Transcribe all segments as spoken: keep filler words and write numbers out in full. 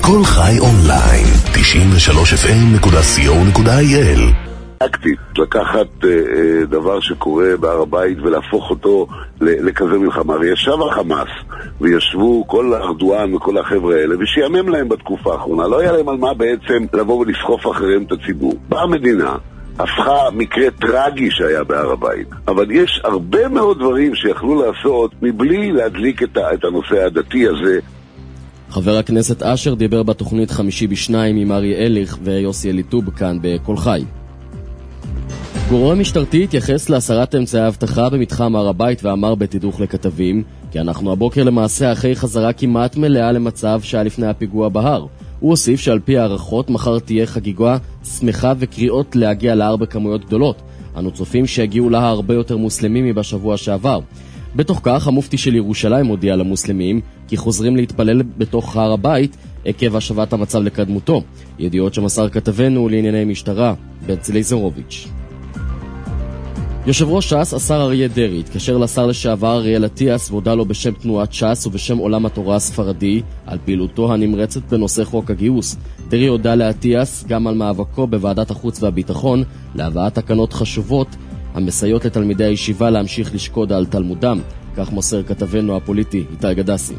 כל חי אונליין, תשעים ושלוש אף אם נקודה סי או נקודה איי אל. אקטית, לקחת אה, דבר שקורה בהר הבית ולהפוך אותו לכזה מלחמה. וישב החמאס וישבו כל הארדואן וכל החבר'ה האלה ושיאמם להם בתקופה האחרונה, לא היה להם על מה בעצם לבוא ולסחוף אחריהם את הציבור. באה המדינה, הפכה מקרה טרגי שהיה בהר הבית, אבל יש הרבה מאוד דברים שיכלו לעשות מבלי להדליק את, את הנושא הדתי הזה. חבר הכנסת אשר דיבר בתוכנית חמישי בשניים עם ארי אליך ויוסי אליטוב כאן בכל חי. גורם משטרתי התייחס להסרת אמצעי האבטחה במתחם הר הבית ואמר בתדרוך לכתבים כי אנחנו הבוקר למעשה אחרי חזרה כמעט מלאה למצב שהיה לפני הפיגוע בהר. הוא הוסיף שעל פי הערכות מחר תהיה חגיגה שמחה וקריאות להגיע להר בכמויות גדולות. אנו צופים שיגיעו לה הרבה יותר מוסלמים מבשבוע שעבר. בתוך כך המופתי של ירושלים הודיע למוסלמים כי חוזרים להתפלל בתוך הר הבית עקב השבת המצב לקדמותו. ידיעות שמסר כתבנו לענייני משטרה בנצלי זרוביץ'. יושב ראש ש"ס, השר אריה דרעי, התקשר לשר לשעבר אריאל אטיאס והודה לו בשם תנועת ש"ס ובשם עולם התורה הספרדי על פעילותו הנמרצת בנושא חוק הגיוס. דרעי הודה לאטיאס גם על מאבקו בוועדת החוץ והביטחון להבאת תקנות חשובות המסייעות לתלמידי הישיבה להמשיך לשקוד על תלמודם, כך מוסר כתבנו הפוליטי איתי גדסי.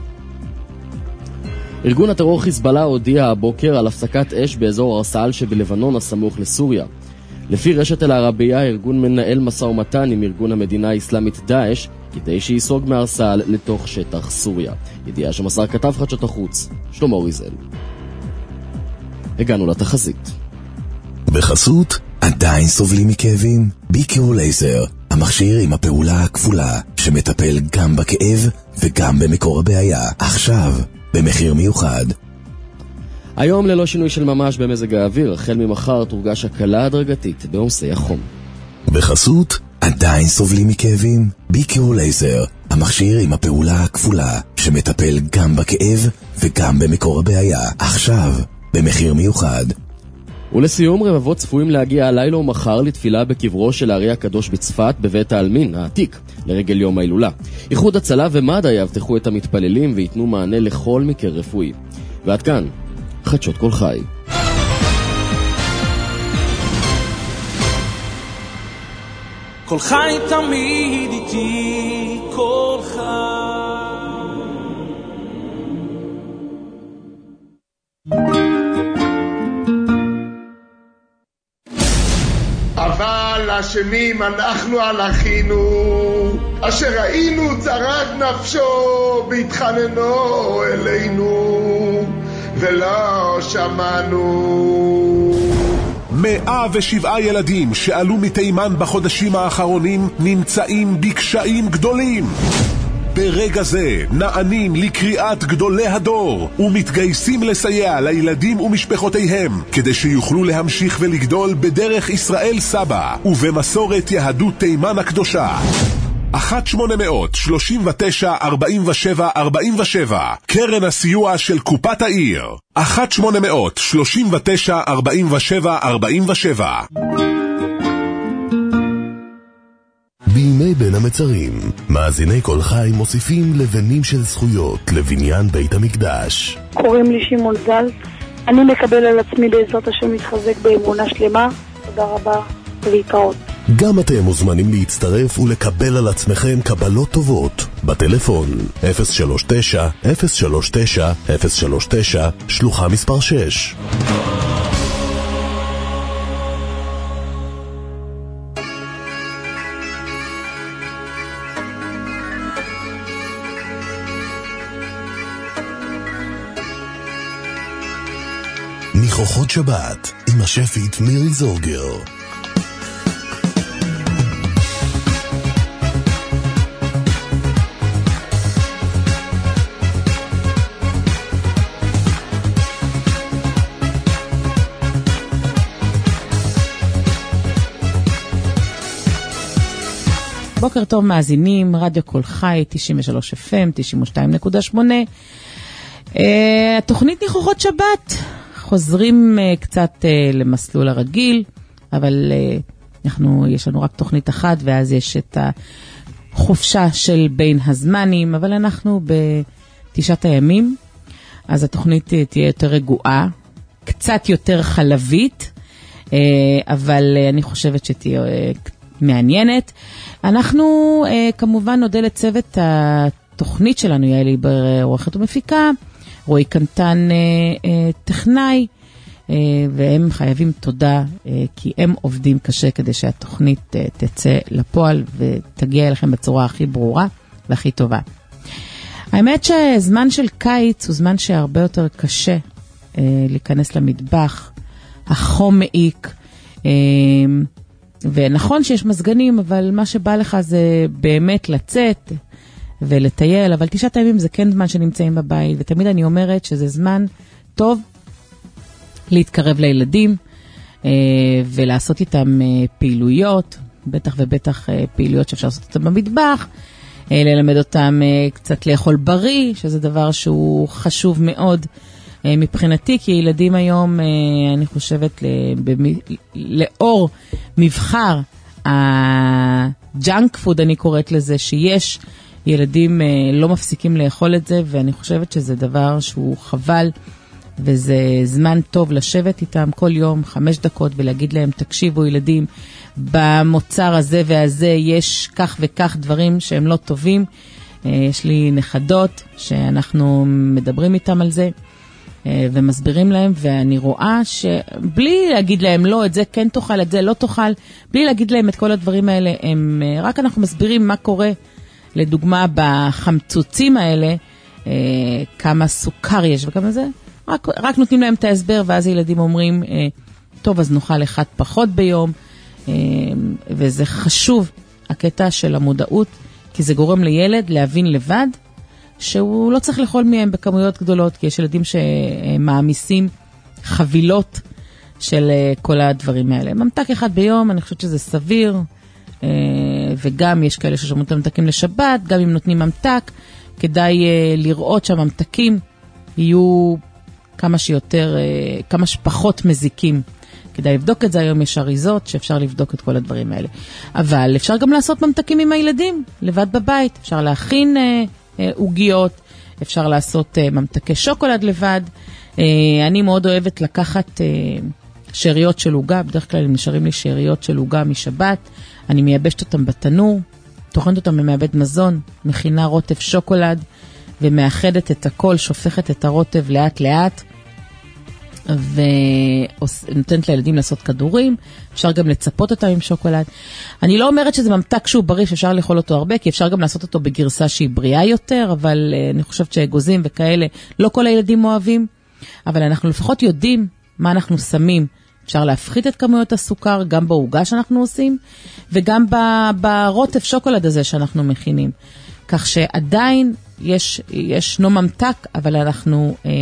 ארגון הטרור חיזבאללה הודיע הבוקר על הפסקת אש באזור ארסל שבלבנון הסמוך לסוריה. לפי רשת אל-ערבייה, הארגון מנהל משא ומתן עם ארגון המדינה האסלאמית דאעש כדי שיסוג מארסל לתוך שטח סוריה. ידיעה שמסר כתב חדשות החוץ שלמה אוריזל. הגענו לתחזית. בחסות, עדיין סובלים מכאבים? ביקיו לייזר, המכשיר עם הפעולה הכפולה שמטפל גם בכאב וגם במקור הבעיה. עכשיו במחיר מיוחד. היום ללא שינוי של ממש במזג האוויר, החל ממחר תורגש הקלה הדרגתית בעומסי החום. בחסות, עדיין סובלים מכאבים? ביקיו לייזר, המכשיר עם הפעולה הכפולה שמטפל גם בכאב וגם במקור הבעיה. עכשיו במחיר מיוחד. ולסיום, רבבות צפויים להגיע הלילה ומחר לתפילה בקברו של הארי הקדוש בצפת בבית העלמין העתיק לרגל יום ההילולה. איחוד הצלה ומד"א יבטחו את המתפללים ויתנו מענה לכל מקרה רפואי. ועד כאן חדשות כל חי. כל חי תמיד איתי, כל חי. אבל אשמים אנחנו על אחינו, אשר ראינו צרת נפשו והתחננו אלינו ולא שמענו. מאה ושבעה ילדים שעלו מתימן בחודשים האחרונים נמצאים בקשיים גדולים. ברגע זה נענים לקריאת גדולי הדור ומתגייסים לסייע לילדים ומשפחותיהם כדי שיוכלו להמשיך ולגדול בדרך ישראל סבא ובמסורת יהדות תימן הקדושה. אחת שמונה מאות שלושים ותשע ארבעים ושבע ארבעים ושבע קרן הסיוע של קופת העיר. אחת שמונה מאות שלושים ותשע ארבעים ושבע ארבעים ושבע. בימי בין המצרים, מאזיני כל חי מוסיפים לבנים של זכויות לבניין בית המקדש. קוראים לי שמעון זל, אני מקבל על עצמי בעזרת השם להתחזק באמונה שלמה. תודה רבה ולהתראות. גם אתם מוזמנים להצטרף ולקבל על עצמכם קבלות טובות בטלפון אפס שלוש תשע אפס שלוש תשע אפס שלוש תשע שלוחה מספר שש. ניחוחות שבת עם השפית מירי זורגר. בוקר טוב מאזינים, רדיו כל חי, תשעים ושלוש אף אם, תשעים ושתיים נקודה שמונה. התוכנית ניחוחות שבת. חוזרים קצת למסלול הרגיל, אבל אנחנו, יש לנו רק תוכנית אחת, ואז יש את החופשה של בין הזמנים, אבל אנחנו בתשעת הימים. אז התוכנית תהיה יותר רגועה, קצת יותר חלבית, אבל אני חושבת שתהיה מעניינת. אנחנו כמובן נודה לצוות התוכנית שלנו, יעל עיבר עורכת ומפיקה, רועי קנטן טכנאי, והם חייבים תודה, כי הם עובדים קשה כדי שהתוכנית תצא לפועל ותגיע אליכם בצורה הכי ברורה והכי טובה. האמת שזמן של קיץ הוא זמן שהרבה יותר קשה להיכנס למטבח, החום מעיק, ונכון שיש מזגנים, אבל מה שבא לך זה באמת לצאת ולטייל, אבל תשעת הימים זה כן זמן שנמצאים בבית, ותמיד אני אומרת שזה זמן טוב להתקרב לילדים ולעשות איתם פעילויות, בטח ובטח פעילויות שאפשר לעשות אותם במטבח, ללמד אותם קצת לאכול בריא, שזה דבר שהוא חשוב מאוד מבחינתי, כי ילדים היום, אני חושבת, לאור מבחר הג'אנק פוד, אני קוראת לזה, שיש ילדים לא מפסיקים לאכול את זה, ואני חושבת שזה דבר שהוא חבל, וזה זמן טוב לשבת איתם כל יום חמש דקות ולהגיד להם, תקשיבו ילדים, במוצר הזה והזה יש כך וכך דברים שהם לא טובים. יש לי נכדות שאנחנו מדברים איתם על זה ומסבירים להם, ואני רואה שבלי להגיד להם לא, את זה כן תאכל, את זה לא תאכל, בלי להגיד להם את כל הדברים האלה, הם, רק אנחנו מסבירים מה קורה, לדוגמה בחמצוצים האלה, כמה סוכר יש וכמה זה, רק, רק נותנים להם את ההסבר, ואז הילדים אומרים, טוב, אז נאכל אחד פחות ביום, וזה חשוב, הקטע של המודעות, כי זה גורם לילד להבין לבד, שהוא לא צריך לאכול מהם בכמויות גדולות, כי יש ילדים שמעמיסים חבילות של כל הדברים האלה. ממתק אחד ביום, אני חושבת שזה סביר, וגם יש כאלה ששומעים את הממתקים לשבת, גם אם נותנים ממתק, כדאי לראות שהממתקים יהיו כמה שיותר, כמה שפחות מזיקים. כדאי לבדוק את זה, היום יש אריזות שאפשר לבדוק את כל הדברים האלה. אבל אפשר גם לעשות ממתקים עם הילדים, לבד בבית. אפשר להכין עוגיות, אפשר לעשות ממתקי שוקולד לבד. אני מאוד אוהבת לקחת שאריות של עוגה, בדרך כלל הם נשארים לי שאריות של עוגה משבת, אני מייבשת אותם בתנור, תוכנת אותם במעבד מזון, מכינה רוטב שוקולד, ומאחדת את הכל, שופכת את הרוטב לאט לאט, ונותנת לילדים לעשות כדורים, אפשר גם לצפות אותם עם שוקולד. אני לא אומרת שזה ממתק שהוא בריא, שאפשר לאכול אותו הרבה, כי אפשר גם לעשות אותו בגרסה שהיא בריאה יותר, אבל אני חושבת שאגוזים וכאלה, לא כל הילדים אוהבים, אבל אנחנו לפחות יודעים מה אנחנו שמים. אפשר להפחית את כמויות הסוכר, גם בעוגה שאנחנו עושים, וגם ברוטב שוקולד הזה שאנחנו מכינים. כך שעדיין יש, יש נו ממתק, אבל אנחנו אה,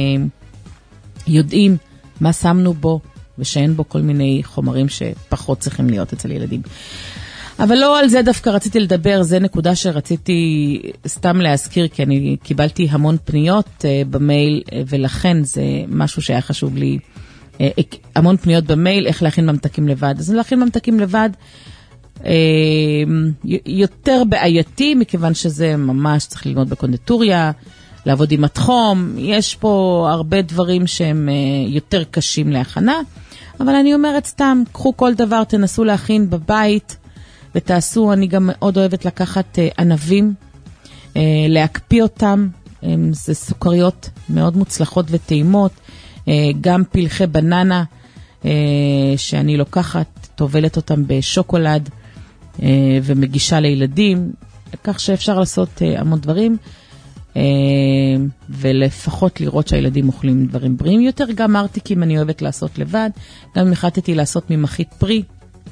יודעים מה שמנו בו, ושאין בו כל מיני חומרים שפחות צריכים להיות אצל ילדים. אבל לא על זה דווקא רציתי לדבר, זה נקודה שרציתי סתם להזכיר, כי אני קיבלתי המון פניות uh, במייל, uh, ולכן זה משהו שהיה חשוב לי, uh, המון פניות במייל, איך להכין ממתקים לבד. אז להכין ממתקים לבד uh, יותר בעייתי, מכיוון שזה ממש צריך ללמוד בקונדיטוריה, לעבוד עם התחום, יש פה הרבה דברים שהם uh, יותר קשים להכנה, אבל אני אומרת סתם, קחו כל דבר, תנסו להכין בבית, ותעשו, אני גם מאוד אוהבת לקחת uh, ענבים, uh, להקפיא אותם, um, זה סוכריות מאוד מוצלחות וטעימות, uh, גם פלחי בננה, uh, שאני לוקחת, תובלת אותם בשוקולד, uh, ומגישה לילדים, כך שאפשר לעשות uh, המון דברים, uh, ולפחות לראות שהילדים אוכלים דברים בריאים יותר, גם ארטיקים אני אוהבת לעשות לבד, גם אם החלטתי לעשות ממחית פרי,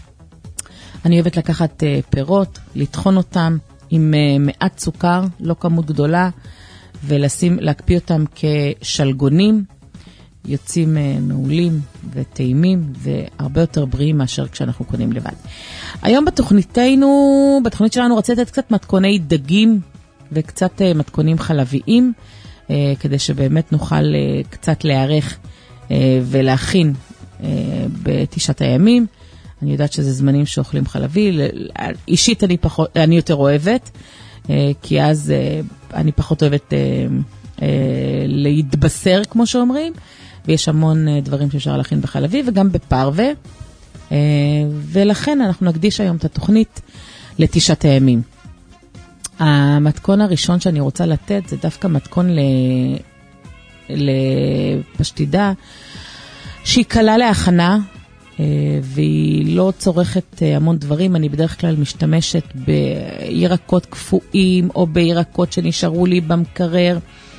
אני אוהבת לקחת uh, פירות, לטחון אותם עם uh, מעט סוכר, לא כמות גדולה, ולשים, להקפיא אותם כשלגונים, יוצאים uh, מעולים וטעימים, והרבה יותר בריאים מאשר כשאנחנו קונים לבד. היום בתוכניתנו, בתוכנית שלנו רציתי לתת קצת מתכוני דגים, וקצת uh, מתכונים חלביים, uh, כדי שבאמת נוכל uh, קצת להיערך uh, ולהכין uh, בתשעת הימים. אני יודעת שזה זמנים שאוכלים חלבי, אישית אני פחות, אני יותר אוהבת, כי אז אני פחות אוהבת אה, להתבשר, כמו שאומרים, ויש המון אה, דברים שאפשר להכין בחלבי, וגם בפרווה, אה, ולכן אנחנו נקדיש היום את התוכנית לתשעת הימים. המתכון הראשון שאני רוצה לתת, זה דווקא מתכון ל... לפשטידה, שהיא קלה להכנה, והיא לא צורכת המון דברים. אני בדרך כלל משתמשת בירקות קפואים, או בירקות שנשארו לי במקרר,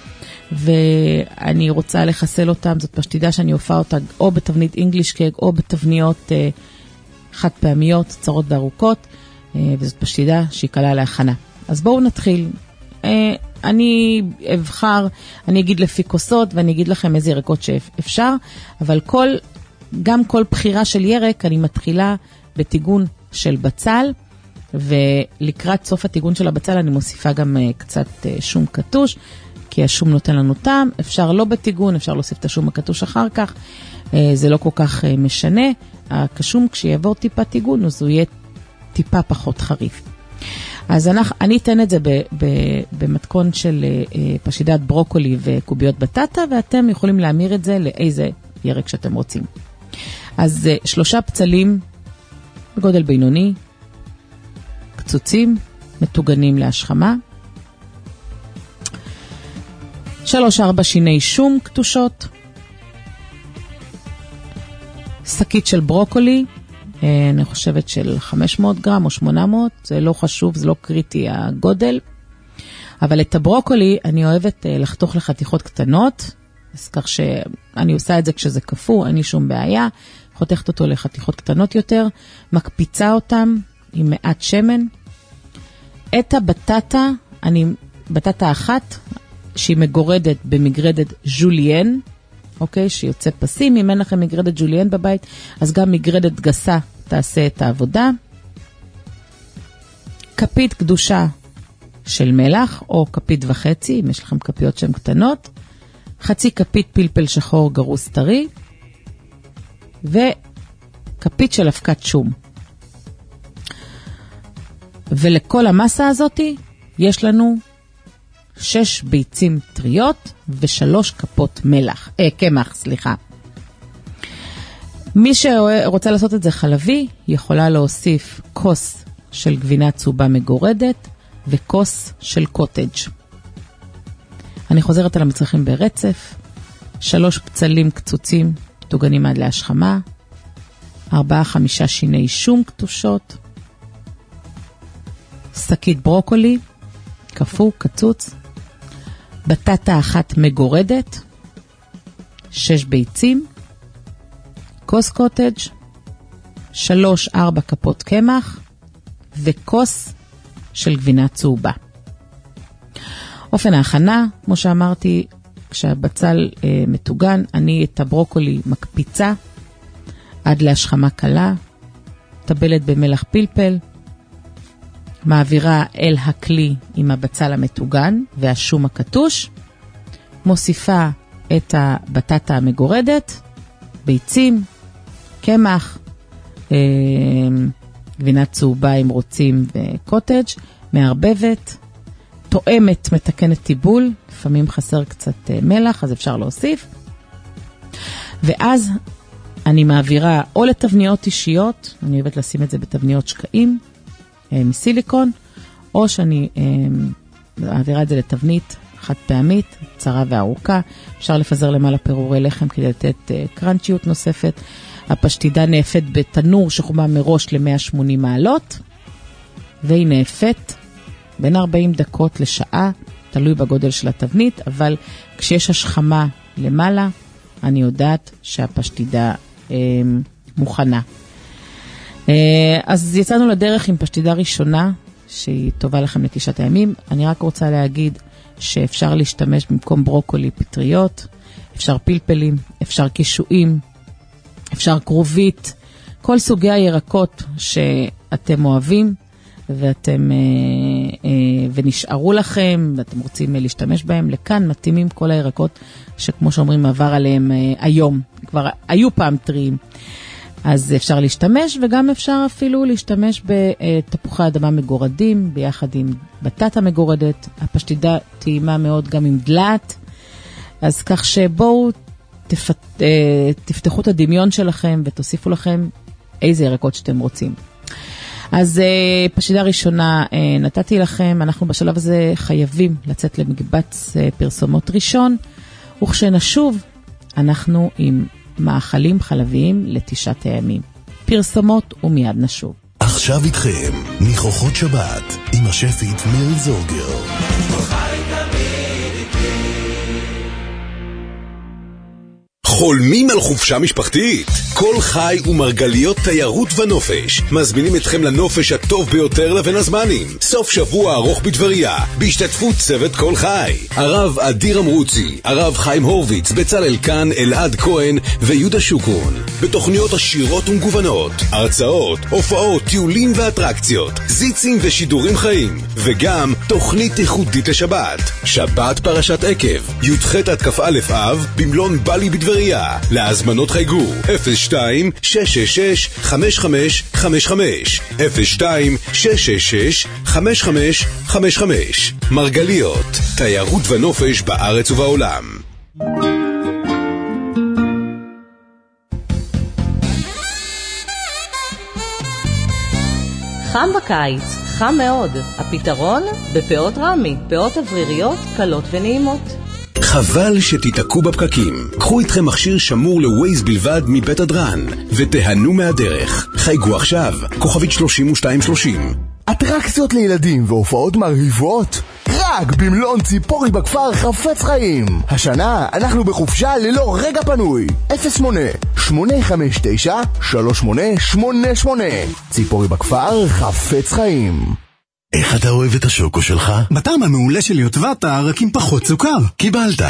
ואני רוצה לחסל אותם. זאת פשטידה שאני אופה אותה או בתבנית English cake, או בתבניות חד פעמיות, צרות וארוכות, וזאת פשטידה שהיא קלה להכנה. אז בואו נתחיל. אני אבחר, אני אגיד לפי כוסות, ואני אגיד לכם איזה ירקות שאפשר, אבל כל, גם כל בחירה של ירק, אני מתחילה בטיגון של בצל, ולקראת סוף הטיגון של הבצל, אני מוסיפה גם קצת שום קטוש, כי השום נותן לנו טעם. אפשר לא בטיגון, אפשר להוסיף את השום הקטוש אחר כך, זה לא כל כך משנה. הקשום, כשיעבור טיפה טיגון, אז הוא יהיה טיפה פחות חריף. אז אני, אני אתן את זה ב, ב, במתכון של אה, פשטידת ברוקולי וקוביות בטטה, ואתם יכולים להמיר את זה לאיזה ירק שאתם רוצים. אז אה, שלושה פצלים בגודל בינוני, קצוצים, מטוגנים להשחמה, שלוש ארבע שיני שום קטושות, שקית של ברוקולי, אני חושבת של חמש מאות גרם או שמונה מאות, זה לא חשוב, זה לא קריטי הגודל. אבל את הברוקולי אני אוהבת לחתוך לחתיכות קטנות, אז כך שאני עושה את זה כשזה קפוא, אין לי שום בעיה, חותכת אותו לחתיכות קטנות יותר, מקפיצה אותם עם מעט שמן. את הבטטה, אני, בטטה אחת, שהיא מגורדת במגרדת ז'וליאן, אוקיי, שיוצא פסים. אם אין לכם מגרדת ג'וליאן בבית, אז גם מגרדת גסה תעשה את העבודה. כפית קדושה של מלח, או כפית וחצי, אם יש לכם כפיות שהן קטנות. חצי כפית פלפל שחור גרוס טרי, וכפית של אבקת שום. ולכל המסה הזאת יש לנו שש ביצים טריות ושלוש כפות מלח, אה, קמח, סליחה. מי שרוצה לעשות את זה חלבי, יכולה להוסיף כוס של גבינה צהובה מגורדת וכוס של קוטג'. אני חוזרת על המצרכים ברצף. שלוש פצלים קצוצים, מטוגנים עד להשחמה, ארבעה חמישה שיני שום קטושות, שקית ברוקולי, קפוא, קצוץ, בטטה אחת מגורדת, שש ביצים, כוס קוטג', שלוש ארבע כפות קמח, וכוס של גבינה צהובה. אופן ההכנה, כמו שאמרתי, כשהבצל אה, מטוגן, אני את הברוקולי מקפיצה עד להשחמה קלה, טבלת במלח פלפל, מעבירה אל הכלי עם הבצל המטוגן והשום הקטוש, מוסיפה את הבטטה המגורדת, ביצים, קמח, אה, גבינה צהובה אם רוצים וקוטג', מערבבת, תואמת, מתקנת טיבול, לפעמים חסר קצת אה, מלח, אז אפשר להוסיף. ואז אני מעבירה או לתבניות אישיות, אני אוהבת לשים את זה בתבניות שקעים, מסיליקון, או שאני אה, מעבירה את זה לתבנית חד פעמית, צרה וארוכה. אפשר לפזר למעלה פירורי לחם כדי לתת אה, קרנצ'יות נוספת. הפשטידה נאפת בתנור שחומם מראש ל-מאה ושמונים מעלות, והיא נאפת בין ארבעים דקות לשעה, תלוי בגודל של התבנית, אבל כשיש השחמה למעלה, אני יודעת שהפשטידה אה, מוכנה. אז יצאנו לדרך עם פשטידה ראשונה, שהיא טובה לכם לתשעת הימים. אני רק רוצה להגיד שאפשר להשתמש במקום ברוקולי פטריות, אפשר פלפלים, אפשר קישואים, אפשר קרובית, כל סוגי הירקות שאתם אוהבים, ואתם, ונשארו לכם, ואתם רוצים להשתמש בהם. לכאן מתאימים כל הירקות שכמו שאומרים עבר עליהם היום, כבר היו פעם טריים. אז אפשר להשתמש, וגם אפשר אפילו להשתמש בתפוחי אדמה מגורדים, ביחד עם בטטה מגורדת. הפשטידה טעימה מאוד גם עם דלת, אז כך שבואו תפת, תפתחו את הדמיון שלכם ותוסיפו לכם איזה ירקות שאתם רוצים. אז פשידה ראשונה נתתי לכם, אנחנו בשלב הזה חייבים לצאת למקבץ פרסומות ראשון, וכשנשוב אנחנו עם מאכלים חלביים לתשעת הימים. פרסומות ומיד נשוב. עכשיו איתכם, ניחוחות שבת, עם השפית מיל זורגר. חולמים על חופשה משפחתית? כל חי ומרגליות תיירות ונופש מזמינים אתכם לנופש הטוב ביותר לבין הזמנים. סוף שבוע ארוך בדבריה, בהשתתפות צוות כל חי. הרב אדיר אמרוצי, הרב חיים הורוביץ, בצלאל קן, אלעד כהן ויהודה שוקרון. בתוכניות עשירות ומגוונות, הרצאות, הופעות, טיולים ואטרקציות, זיצים ושידורים חיים, וגם תוכנית ייחודית לשבת. שבת פרשת עקב, י"ח עד כ"א אב, במלון בלי בדבריה. להזמנות חייגו אפס שתיים שש שש שש חמש חמש חמש חמש אפס שתיים שש שש שש חמש חמש חמש חמש. מרגליות, תיירות ונופש בארץ ובעולם. חם בקיץ, חם מאוד. הפתרון? בפאות רמי, פאות אווריריות קלות ונעימות. חבל שתתעקו בפקקים. קחו איתכם מכשיר שמור לווייז בלבד מבית הדרן ותהנו מהדרך. חייגו עכשיו, כוכבית שלושים ושתיים שלושים. אטרקציות לילדים והופעות מרהיבות רק במלון ציפורי בכפר חפץ חיים. השנה אנחנו בחופשה ללא רגע פנוי. אפס שמונה שמונה חמש תשע שלוש שמונה שמונה שמונה. ציפורי בכפר חפץ חיים. איך אתה אוהב את השוקו שלך? בטעם המעולה של יוטבתה, רק עם פחות סוכר. קיבלת.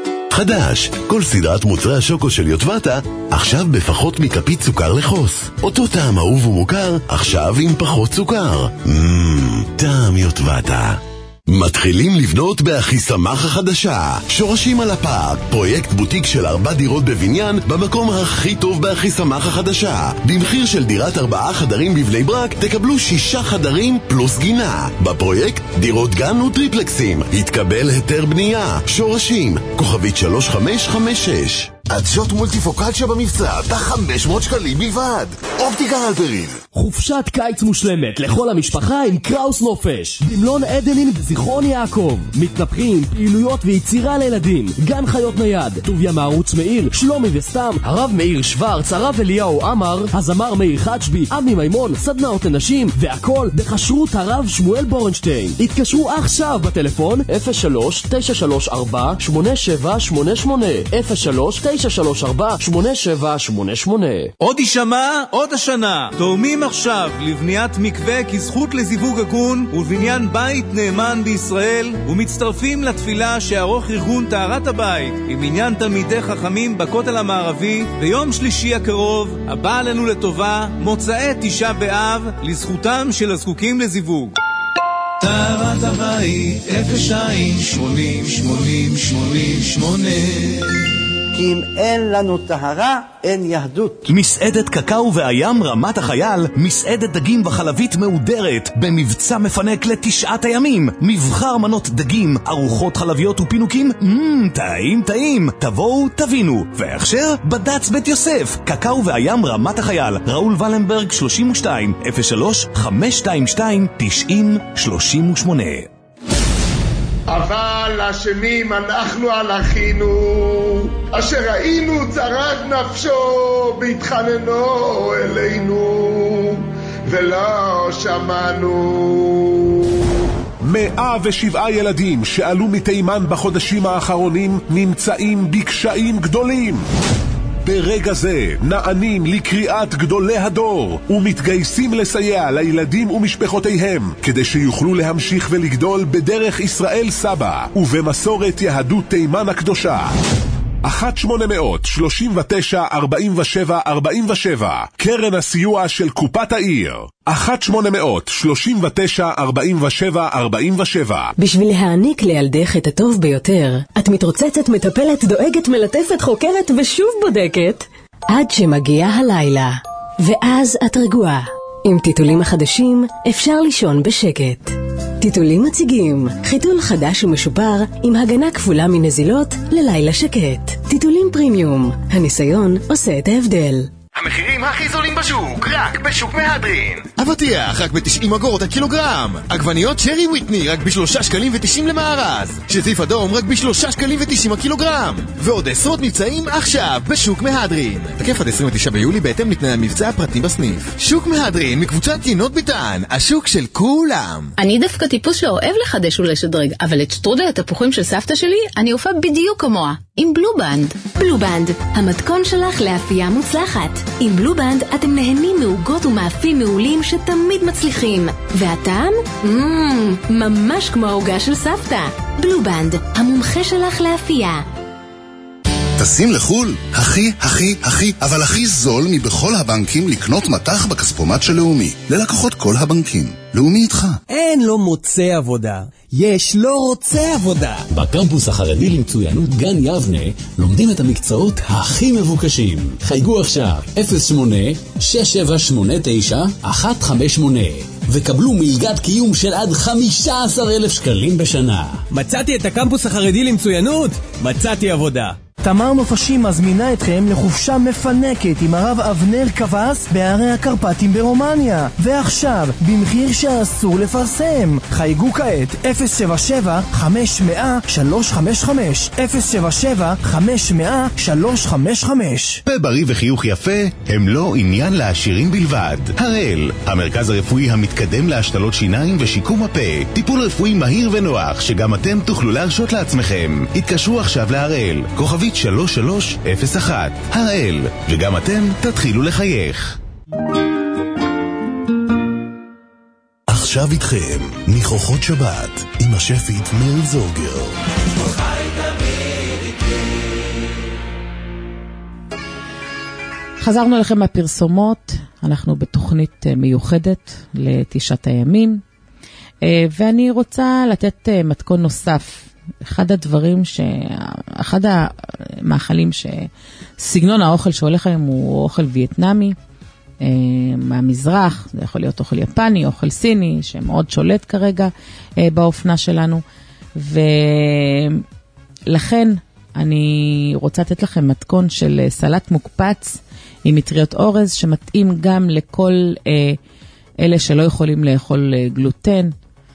חדש, כל סדרת מוצרי השוקו של יוטבתה, עכשיו בפחות מכפית סוכר לחוס. אותו טעם אהוב ומוכר, עכשיו עם פחות סוכר. מmm, טעם יוטבתה. מתחילים לבנות בהכי שמח החדשה. שורשים על הפארק, פרויקט בוטיק של ארבע דירות בבניין במקום הכי טוב בהכי שמח החדשה. במחיר של דירת ארבעה חדרים בבני ברק תקבלו שישה חדרים פלוס גינה. בפרויקט דירות גן וטריפלקסים. התקבל היתר בנייה. שורשים, כוכבית שלוש חמש חמש שש. עדשות מולטיפוקציה במבצע ב-חמש מאות שקלים בלבד. אופטיקה הלפרין. חופשת קיץ מושלמת לכל המשפחה עם קראוס נופש. במלון עדנין בזיכרון יעקב. מתנפחים, פעילויות ויצירה לילדים. גן חיות נייד. טוביה מערוץ מאיר, שלומי וסתם, הרב מאיר שוורץ, הרב אליהו אמר, הזמר מאיר חצ'בי, עמי מימון, סדנאות לנשים, והכל בחשרות הרב שמואל בורנשטיין. התקשרו עכשיו בטלפון אפס שלוש תשע שלוש ארבע שמונה שבע שמונה שמונה אפס שלוש תשע שלוש ארבע שמונה שבע שמונה שמונה. עוד ישמע, עוד השנה. תורמים עכשיו לבניית מקווה כזכות לזיווג הגון ולבניין בית נאמן בישראל, ומצטרפים לתפילה שערוך ארגון טהרת הבית עם עניין תלמידי חכמים בכותל המערבי ביום שלישי הקרוב הבא עלינו לטובה, מוצאי תשעה באב, לזכותם של הזקוקים לזיווג. טהרת הבית אפס שתיים שמונים שמונים שמונים שמונה. כי אם אין לנו טהרה, אין יהדות. מסעדת קקאו והים רמת החייל, מסעדת דגים וחלבית מעודרת, במבצע מפנק לתשעת הימים. מבחר מנות דגים, ארוחות חלביות ופינוקים, מmm, טעים טעים. תבואו, תבינו. והכשר, בד"ץ בית יוסף. קקאו והים רמת החייל, ראול ולנברג שלושים ושתיים אפס שלוש חמש שתיים שתיים תשעים שלושים ושמונה. אבל אשמים אנחנו על אחינו, אשר ראינו צרת נפשו בהתחננו אלינו ולא שמענו. מאה ושבעה ילדים שעלו מתימן בחודשים האחרונים נמצאים בקשיים גדולים. ברגע זה נענים לקריאת גדולי הדור ומתגייסים לסייע לילדים ומשפחותיהם כדי שיוכלו להמשיך ולגדול בדרך ישראל סבא ובמסורת יהדות תימן הקדושה. אחת שמונה מאות שלושים ותשע ארבעים ושבע ארבעים ושבע קרן הסיוע של קופת העיר. אחת שמונה מאות שלושים ותשע ארבעים ושבע ארבעים ושבע. בשביל להעניק לילדך את הטוב ביותר, את מתרוצצת, מטפלת, דואגת, מלטפת, חוקרת ושוב בודקת עד שמגיע הלילה, ואז את רגועה. עם טיטולים החדשים אפשר לישון בשקט. טיטולים מציגים חיתול חדש ומשופר עם הגנה כפולה מנזילות ללילה שקט. טיטולים פרימיום, הניסיון עושה את ההבדל. המחירים הכי זולים בשוק, רק בשוק מהדרין. אבטיח רק ב-תשעים אגורות הקילוגרם. עגבניות שרי וויטני רק בשלושה שקלים ותשעים למארז. שזיף אדום רק בשלושה שקלים ותשעים הקילוגרם. ועוד עשרות מבצעים עכשיו בשוק מהדרין. תקף עד עשרים ותשעה ביולי בהתאם לתנאי המבצע הפרטי בסניף. שוק מהדרין מקבוצת יינות ביטן, השוק של כולם. אני דווקא טיפוס שאוהב לחדש ולשדרג, אבל את שטרודל התפוחים של סבתא שלי אני אופה בדיוק כמוה, עם בלובנד. בלובנד, המתכון שלך לאפייה מוצלחת. עם בלובנד אתם נהנים מעוגות ומאפים מעולים שתמיד מצליחים. והטעם? מmm, ממש כמו העוגה של סבתא. בלובנד, המומחה שלך לאפייה. טסים לחול? הכי, הכי, הכי, אבל הכי זול מבכל הבנקים לקנות מתח בכספומט של לאומי. ללקוחות כל הבנקים. לאומי איתך. אין לו מוצא עבודה. יש לא רוצה עבודה. בקמפוס החרדי למצוינות גן יבנה לומדים את המקצועות הכי מבוקשים. חייגו עכשיו אפס שמונה שש שבע שמונה תשע אחת חמש שמונה וקבלו מלגת קיום של עד חמישה עשר אלף שקלים בשנה. מצאתי את הקמפוס החרדי למצוינות? מצאתי עבודה. תמר נופשים מזמינה אתכם לחופשה מפנקת עם הרב אבנר קבס בערי הקרפטים ברומניה. ועכשיו, במחיר שאסור לפרסם. חייגו כעת אפס שבע שבע חמש מאה שלוש חמש חמש אפס שבע שבע חמש מאה שלוש חמש חמש. פה בריא וחיוך יפה הם לא עניין לעשירים בלבד. הראל, המרכז הרפואי המתקדם להשתלות שיניים ושיקום הפה. טיפול רפואי מהיר ונוח שגם אתם תוכלו להרשות לעצמכם. התקשרו עכשיו להראל, כוכבית שלוש שלוש אפס אחת. הראל, וגם אתם תתחילו לחייך. עכשיו איתכם, ניחוחות שבת, עם השפית מל זוגר. חזרנו לכם מהפרסומות, אנחנו בתוכנית מיוחדת לתשעת הימים, ואני רוצה לתת מתכון נוסף. אחד הדברים, ש... אחד המאכלים שסגנון האוכל שהולך היום הוא אוכל וייטנאמי, מהמזרח, זה יכול להיות אוכל יפני, אוכל סיני, שמאוד שולט כרגע באופנה שלנו, ולכן אני רוצה לתת לכם מתכון של סלט מוקפץ עם מטריות אורז, שמתאים גם לכל אלה שלא יכולים לאכול גלוטן,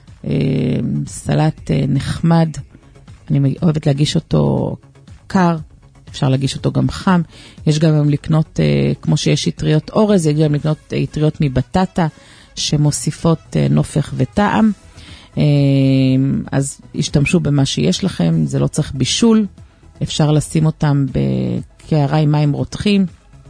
סלט נחמד, אני אוהבת להגיש אותו קר, אפשר להגיש אותו גם חם, יש גם לקנות, כמו שיש יטריות אורז, יש גם לקנות יטריות מבטטה, שמוסיפות נופך וטעם, אז השתמשו במה שיש לכם, זה לא צריך בישול, אפשר לשים אותם בקערה עם מים רותחים,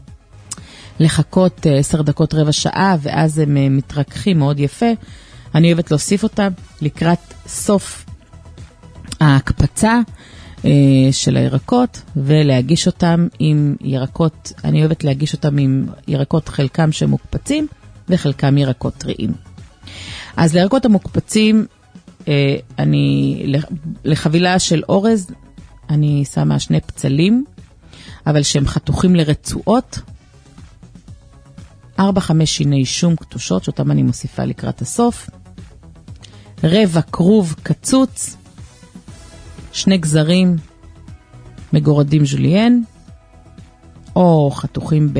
לחכות עשר דקות רבע שעה, ואז הם מתרככים מאוד יפה. אני אוהבת להוסיף אותם לקראת סוף ההקפצה של הירקות, ולהגיש אותם עם ירקות, אני אוהבת להגיש אותם עם ירקות חלקם שמוקפצים, וחלקם ירקות טריים. אז לירקות המוקפצים, אני, לחבילה של אורז, אני שמה שני פצלים, אבל שהם חתוכים לרצועות, ארבע חמש שיני שום קטושות, שאותם אני מוסיפה לקראת הסוף, רבע קרוב קצוץ, שני גזרים מגורדים ז'וליין, או חתוכים ב...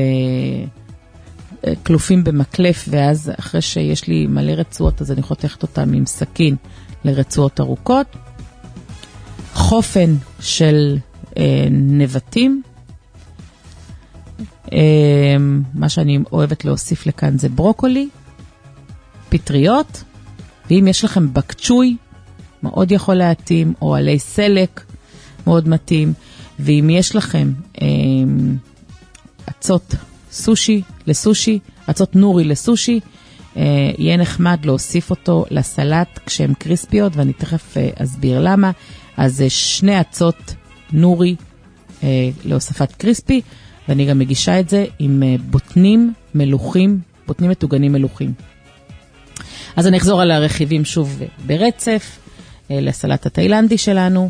כלופים במקלף, ואז אחרי שיש לי מלא רצועות, אז אני חותכת אותם עם סכין לרצועות ארוכות, חופן של אה, נבטים, אה, מה שאני אוהבת להוסיף לכאן זה ברוקולי, פטריות, ואם יש לכם בקצ'וי, מאוד יכול להתאים, או עלי סלק, מאוד מתאים, ואם יש לכם אה, עצות סושי לסושי, עצות נורי לסושי, אה, יהיה נחמד להוסיף אותו לסלט כשהן קריספיות, ואני תכף אה, אסביר למה. אז אה, שני עצות נורי אה, להוספת קריספי, ואני גם מגישה את זה עם אה, בוטנים מלוכים, בוטנים מטוגנים מלוכים. אז אני אחזור על הרכיבים שוב ברצף, אה, לסלט התאילנדי שלנו.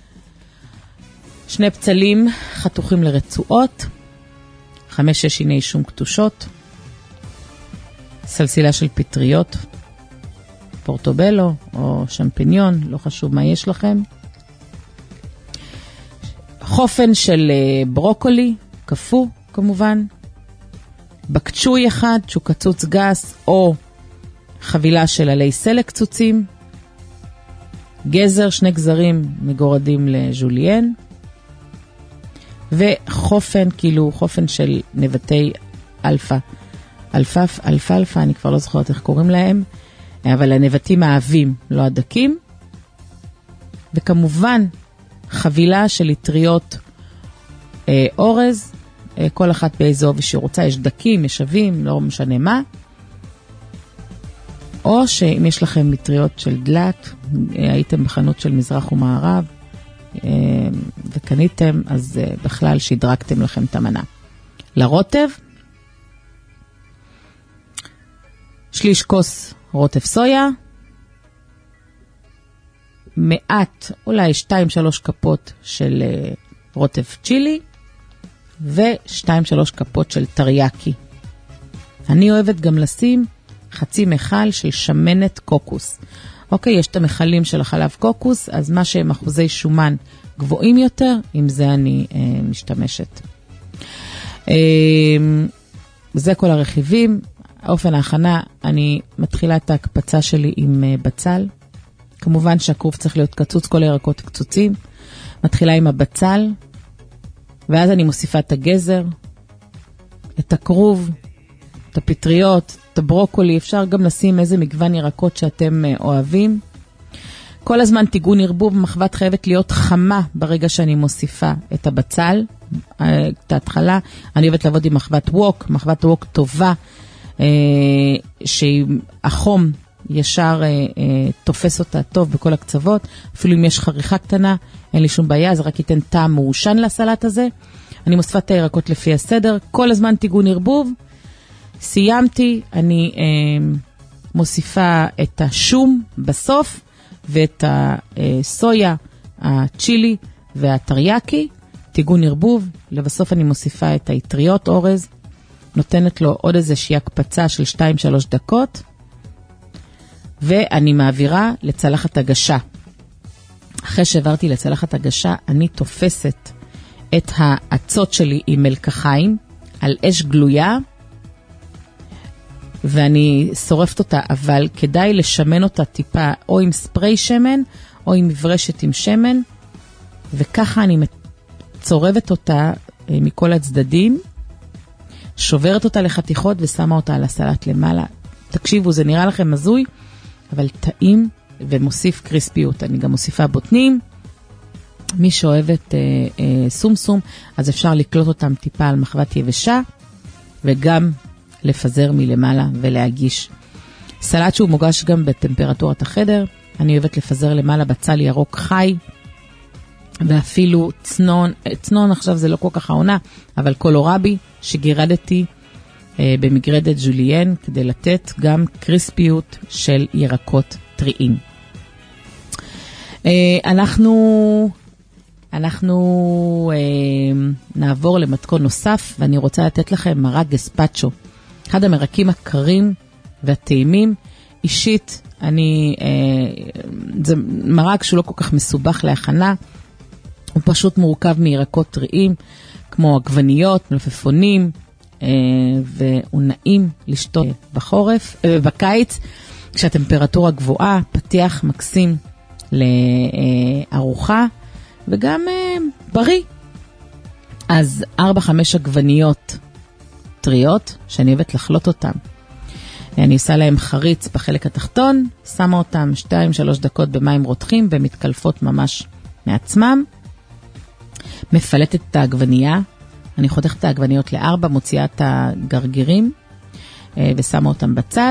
שני פצלים חתוכים לרצועות, חמש שש שיני שום קטושות, סלסילה של פטריות, פורטובלו או שמפיניון, לא חשוב מה יש לכם. חופן של ברוקולי, קפוא כמובן. בקצ'וי אחד, שהוא קצוץ גס, או חבילה של עלי סלק קצוצים. גזר, שני גזרים מגורדים לז'וליאן. וחופן, כאילו חופן של נבטי אלפא. אלפא, אלפא, אלפא, אני כבר לא זוכרת איך קוראים להם, אבל הנבטים האהבים, לא הדקים. וכמובן, חבילה של יטריות אה, אורז, אה, כל אחת באיזו ושהיא רוצה, יש דקים, יש שווים, לא משנה מה. או שאם יש לכם יטריות של דלת, אה, הייתם בחנות של מזרח ומערב, אה, וקניתם, אז אה, בכלל שדרגתם לכם את המנה. לרוטב, שליש כוס רוטב סויה, מעט, אולי שתיים שלוש כפות של רוטב צ'ילי, ושתיים שלוש כפות של טריאקי. אני אוהבת גם לשים חצי מחל של שמנת קוקוס. אוקיי, יש את המחלים של החלב קוקוס, אז מה שהם אחוזי שומן גבוהים יותר, עם זה אני אה, משתמשת. אה, זה כל הרכיבים. אופן ההכנה, אני מתחילה את ההקפצה שלי עם אה, בצל. כמובן שהכרוב צריך להיות קצוץ, כל הירקות קצוצים. מתחילה עם הבצל, ואז אני מוסיפה את הגזר, את הכרוב, את הפטריות, את הברוקולי. אפשר גם לשים איזה מגוון ירקות שאתם אוהבים. כל הזמן תיגון ערבוב, מחבת חייבת להיות חמה ברגע שאני מוסיפה את הבצל, את ההתחלה. אני אוהבת לעבוד עם מחבת ווק, מחבת ווק טובה, שהחום ישר אה, אה, תופס אותה טוב בכל הקצוות, אפילו אם יש חריכה קטנה, אין לי שום בעיה, זה רק ייתן טעם מעושן לסלט הזה. אני מוסיפה את הירקות לפי הסדר, כל הזמן תיגון ערבוב. סיימתי, אני אה, מוסיפה את השום בסוף, ואת הסויה, הצ'ילי והטריאקי, תיגון ערבוב, לבסוף אני מוסיפה את היטריות אורז, נותנת לו עוד איזושהי הקפצה של שתיים שלוש דקות, ואני מעבירה לצלחת הגשה. אחרי שעברתי לצלחת הגשה, אני תופסת את העצות שלי עם מלקחיים על אש גלויה, ואני שורפת אותה, אבל כדאי לשמן אותה טיפה, או עם ספרי שמן, או עם מברשת עם שמן, וככה אני צורבת אותה מכל הצדדים, שוברת אותה לחתיכות ושמה אותה על הסלט למעלה. תקשיבו, זה נראה לכם מזוי, אבל טעים ומוסיף קריספיות. אני גם מוסיפה בוטנים. מי שאוהבת אה, אה, סום סום, אז אפשר לקלוט אותם טיפה על מחבת יבשה, וגם לפזר מלמעלה ולהגיש. סלט שהוא מוגש גם בטמפרטורת החדר. אני אוהבת לפזר למעלה בצל ירוק חי, ואפילו צנון, צנון עכשיו זה לא כל כך העונה, אבל קולורבי שגירדתי אה, במגרדת ז'וליאן, כדי לתת גם קריספיות של ירקות טריים. אה, אנחנו, אנחנו אה, נעבור למתכון נוסף, ואני רוצה לתת לכם מרק גספצ'ו. אחד המרקים הקרים והטעימים. אישית, אני, אה, זה מרק שהוא לא כל כך מסובך להכנה, הוא פשוט מורכב מירקות טריים, כמו עגבניות, מלפפונים, אה, והוא נעים לשתות בחורף, אה, בקיץ, כשהטמפרטורה גבוהה, פתיח מקסים לארוחה, וגם אה, בריא. אז ארבע חמש עגבניות טריות, שאני אוהבת לחלוט אותן. אני עושה להם חריץ בחלק התחתון, שמה אותם שתיים שלוש דקות במים רותחים, ומתקלפות ממש מעצמם. מפלטת את העגבנייה, אני חותכת את העגבניות לארבע, מוציאה את הגרגירים, ושמה אותם בצד.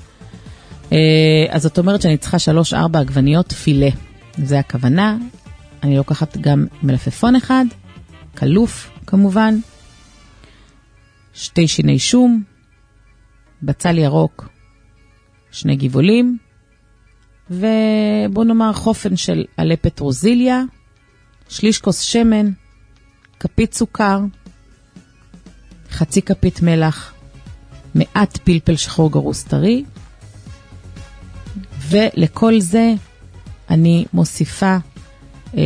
אז זאת אומרת שאני צריכה שלוש ארבע עגבניות פילה, זה הכוונה. אני לוקחת גם מלפפון אחד, קלוף כמובן, שתי שיני שום, בצל ירוק, שני גיבולים, ובוא נאמר חופן של עלי פטרוזיליה, שליש כוס שמן, כפית סוכר, חצי כפית מלח, מעט פלפל שחור גרוס טרי, ולכל זה אני מוסיפה אה,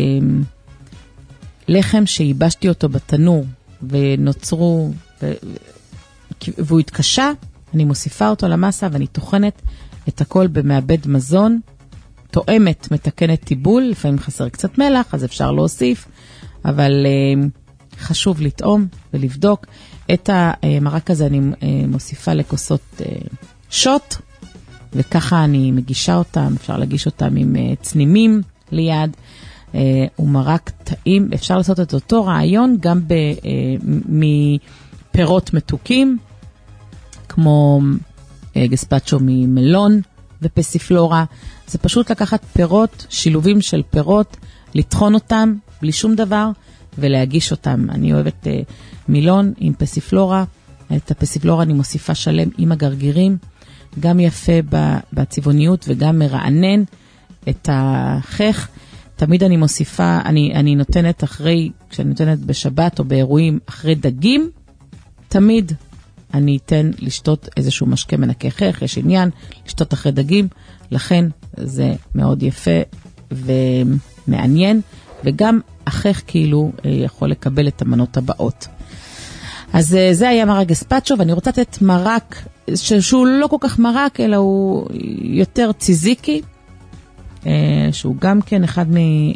לחם שייבשתי אותו בתנור, ונוצרו, ו, והוא התקשה, אני מוסיפה אותו למסה, ואני תוכנת את הכל במעבד מזון, תואמת, מתקנת טיבול, לפעמים חסר קצת מלח, אז אפשר להוסיף, אבל אה, חשוב לטעום ולבדוק. את המרק הזה אני אה, מוסיפה לכוסות אה, שוט, וככה אני מגישה אותם, אפשר להגיש אותם עם uh, צנימים ליד, uh, הוא מרק טעים, אפשר לעשות את אותו רעיון גם ב, uh, מפירות מתוקים, כמו uh, גספצ'ו ממלון ופסיפלורה, זה פשוט לקחת פירות, שילובים של פירות, לטחון אותם בלי שום דבר, ולהגיש אותם. אני אוהבת uh, מילון עם פסיפלורה, את הפסיפלורה אני מוסיפה שלם עם הגרגירים, גם יפה בצבעוניות וגם מרענן את החך. תמיד אני מוסיפה, אני, אני נותנת אחרי, כשאני נותנת בשבת או באירועים אחרי דגים, תמיד אני אתן לשתות איזשהו משקה מנקה חך, יש עניין לשתות אחרי דגים, לכן זה מאוד יפה ומעניין, וגם החך כאילו יכול לקבל את המנות הבאות. אז זה היה מרק גספצ'ו, ואני רוצה לתת מרק שהוא לא כל כך מרק, אלא הוא יותר ציזיקי, שהוא גם כן אחד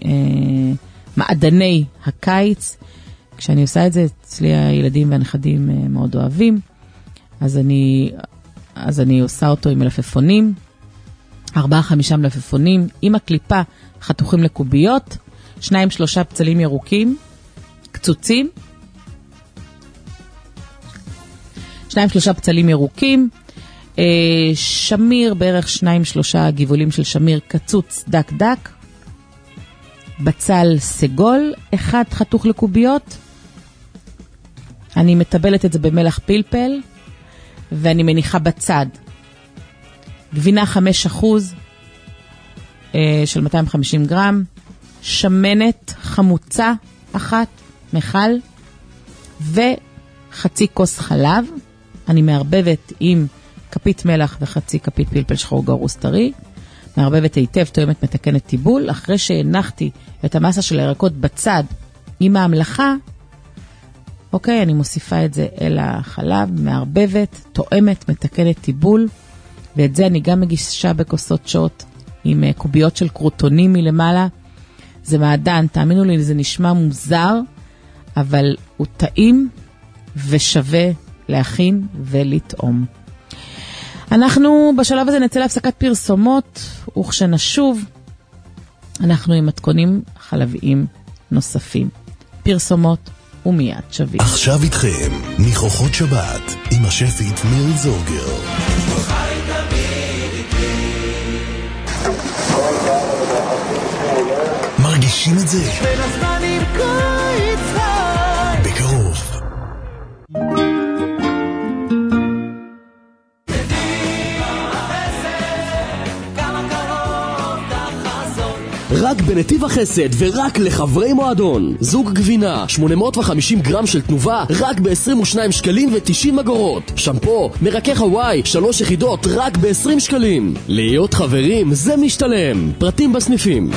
ממעדני הקיץ. כשאני עושה את זה, אצלי הילדים והנכדים מאוד אוהבים, אז אני, אז אני עושה אותו עם מלפפונים, ארבעה חמישה מלפפונים, עם הקליפה חתוכים לקוביות, שניים שלושה פצלים ירוקים, קצוצים, שניים שלושה פצלים ירוקים, שמיר, בערך שניים שלושה גבעולים של שמיר קצוץ דק דק, בצל סגול, אחד חתוך לקוביות, אני מטבלת את זה במלח פלפל, ואני מניחה בצד, גבינה חמש אחוז של מאתיים וחמישים גרם, שמנת חמוצה אחת, מחל, וחצי כוס חלב, אני מערבבת עם כפית מלח וחצי כפית פלפל שחור גרוס טרי, מערבבת היטב, תואמת, מתקנת טיבול. אחרי שהנחתי את המסה של הירקות בצד עם ההמלחה, אוקיי, אני מוסיפה את זה אל החלב, מערבבת, תואמת, מתקנת טיבול, ואת זה אני גם מגישה בכוסות שוט עם קוביות של קרוטונים מלמעלה. זה מעדן, תאמינו לי, זה נשמע מוזר, אבל הוא טעים ושווה להכין ולטעום. אנחנו בשלב הזה נצא להפסקת פרסומות, וכשנשוב אנחנו עם מתכונים חלביים נוספים. פרסומות ומיד שווים. עכשיו איתכם ניחוחות שבת עם השפית מירי זורגר. מרגישים את זה? בקרוב. רק בנתיב החסד ורק לחברי מועדון. זוג גבינה שמונה מאות וחמישים גרם של תנובה רק ב-עשרים ושניים שקלים ו-תשעים אגורות. שמפו מרקה חוואי שלוש יחידות רק ב-עשרים שקלים. להיות חברים זה משתלם. פרטים בסניפים.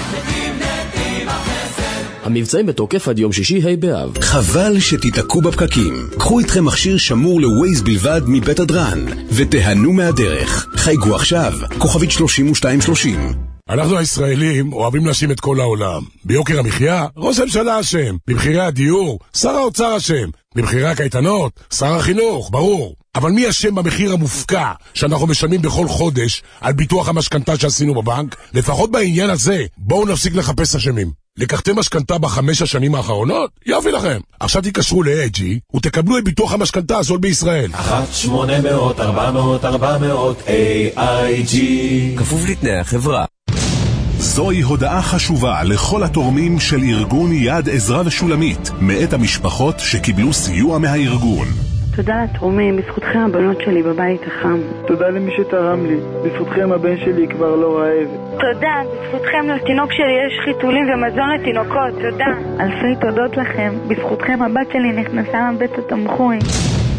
המבצעים בתוקף עד יום שישי ה' באב. חבל שתתעקו בפקקים. קחו איתכם מכשיר שמור לווייז בלבד מבית הדרן ותיהנו מהדרך. חייגו עכשיו, כוכבית שלושים ושתיים שלושים. אנחנו הישראלים אוהבים להאשים את כל העולם. ביוקר המחיה, ראש הממשלה אשם. במחירי הדיור, שר האוצר אשם. במחירי הקייטנות, שר החינוך, ברור. אבל מי אשם במחיר המופקע שאנחנו משלמים בכל חודש על ביטוח המשכנתה שעשינו בבנק? לפחות בעניין הזה, בואו נפסיק לחפש אשמים. לקחתם משכנתה בחמש השנים האחרונות? יופי לכם. עכשיו תיקשרו ל-איי איי ג'י ותקבלו את ביטוח המשכנתה הזול בישראל. אחת שמונה מאות ארבע מאות ארבע מאות איי איי ג'י כפוף לתנאי החברה. זוהי הודעה חשובה לכל התורמים של ארגון יד עזרא ושולמית, מאת המשפחות שקיבלו סיוע מהארגון. תודה לתורמים, בזכותכם הבנות שלי בבית החם. תודה למי שתרם לי, בזכותכם הבן שלי כבר לא רעב. תודה, בזכותכם לתינוק שלי יש חיתולים ומזון לתינוקות, תודה. אלפי תודות לכם, בזכותכם הבת שלי נכנסה לבית התמחוי.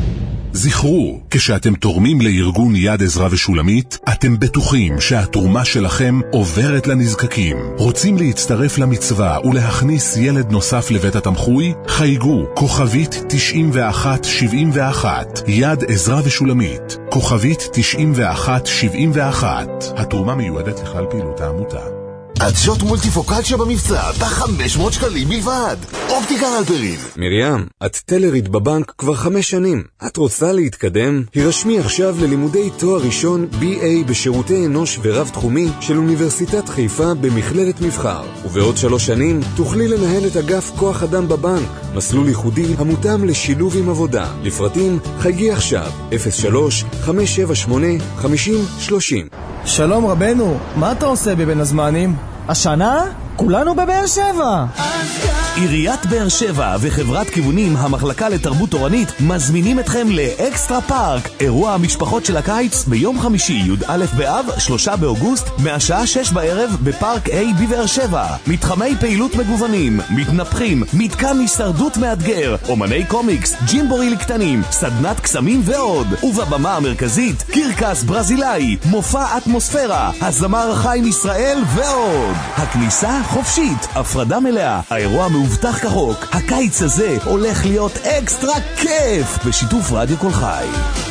זכרו, כשאתם תורמים לארגון יד עזרא ושולמית, אתם בטוחים שהתרומה שלכם עוברת לנזקקים. רוצים להצטרף למצווה ולהכניס ילד נוסף לבית התמחוי? חייגו כוכבית תשעים ואחת שבעים ואחת, יד עזרא ושולמית, כוכבית תשעים ואחת שבעים ואחת. התרומה מיועדת לכלל פעילות העמותה. עדשות מולטיפוקלציה במבצע ב-חמש מאות שקלים בלבד. אופטיקה הלפרין. מרים, את טלרית בבנק כבר חמש שנים. את רוצה להתקדם? הירשמי עכשיו ללימודי תואר ראשון בי איי בשירותי אנוש ורב תחומי של אוניברסיטת חיפה במכללת מבחר. ובעוד שלוש שנים תוכלי לנהל את אגף כוח אדם בבנק. מסלול ייחודי המותאם לשילוב עם עבודה. לפרטים חייגי עכשיו אפס שלוש חמש שבע שמונה חמש אפס שלוש אפס. שלום רבנו, מה אתה עושה בבין הזמנים? השנה? כולנו בבאר שבע. עיריית באר שבע וחברת כיוונים המחלקה לתרבות תורנית מזמינים אתכם לאקסטרה פארק, אירוע המשפחות של הקיץ ביום חמישי י"א באב שלושה באוגוסט מהשעה שש בערב בפארק A בבאר שבע. מתחמי פעילות מגוונים, מתנפחים, מתקן הישרדות מאתגר, אומני קומיקס, ג'ימבורי לקטנים, סדנת קסמים ועוד. ובבמה המרכזית קרקס ברזילאי, מופע אטמוספירה, הזמר חיים ישראל ועוד. הכניסה חופשית, הפרדה מלאה, האירוע מאובטח כחוק. הקיץ הזה הולך להיות אקסטרה כיף בשיתוף רדיו כל חי.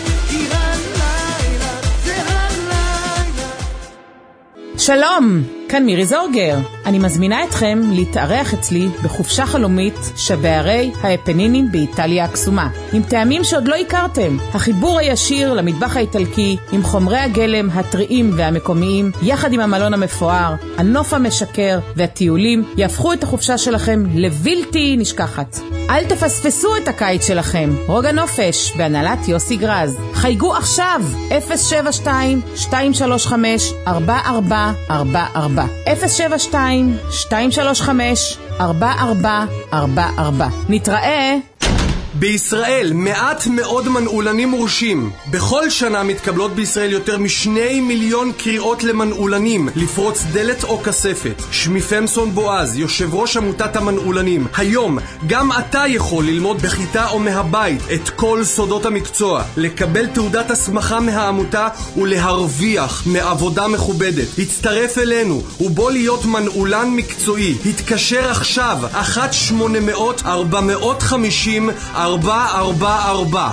שלום, כאן מירי זורגר. אני מזמינה אתכם להתארח אצלי בחופשה חלומית שבערי האפנינים באיטליה הקסומה, עם טעמים שעוד לא הכרתם. החיבור הישיר למטבח האיטלקי עם חומרי הגלם הטריים והמקומיים, יחד עם המלון המפואר, הנוף המשקר והטיולים, יהפכו את החופשה שלכם לבלתי נשכחת. אל תפספסו את הקיץ שלכם. רוגע נופש בהנהלת יוסי גרז. חייגו עכשיו אפס שבע שתיים שתיים שלוש חמש ארבע ארבע ארבע ארבע, אפס שבע שתיים שתיים שלוש חמש ארבע ארבע ארבע ארבע. נתראה. בישראל מעט מאוד מנעולנים מורשים. בכל שנה מתקבלות בישראל יותר משני מיליון קריאות למנעולנים לפרוץ דלת או כספת. שמי פמסון בועז, יושב ראש עמותת המנעולנים. היום גם אתה יכול ללמוד בכיתה או מהבית את כל סודות המקצוע, לקבל תעודת הסמכה מהעמותה ולהרוויח מעבודה מכובדת. הצטרף אלינו ובוא להיות מנעולן מקצועי. התקשר עכשיו אחת שמונה מאות ארבע מאות חמישים ארבע ארבע ארבע.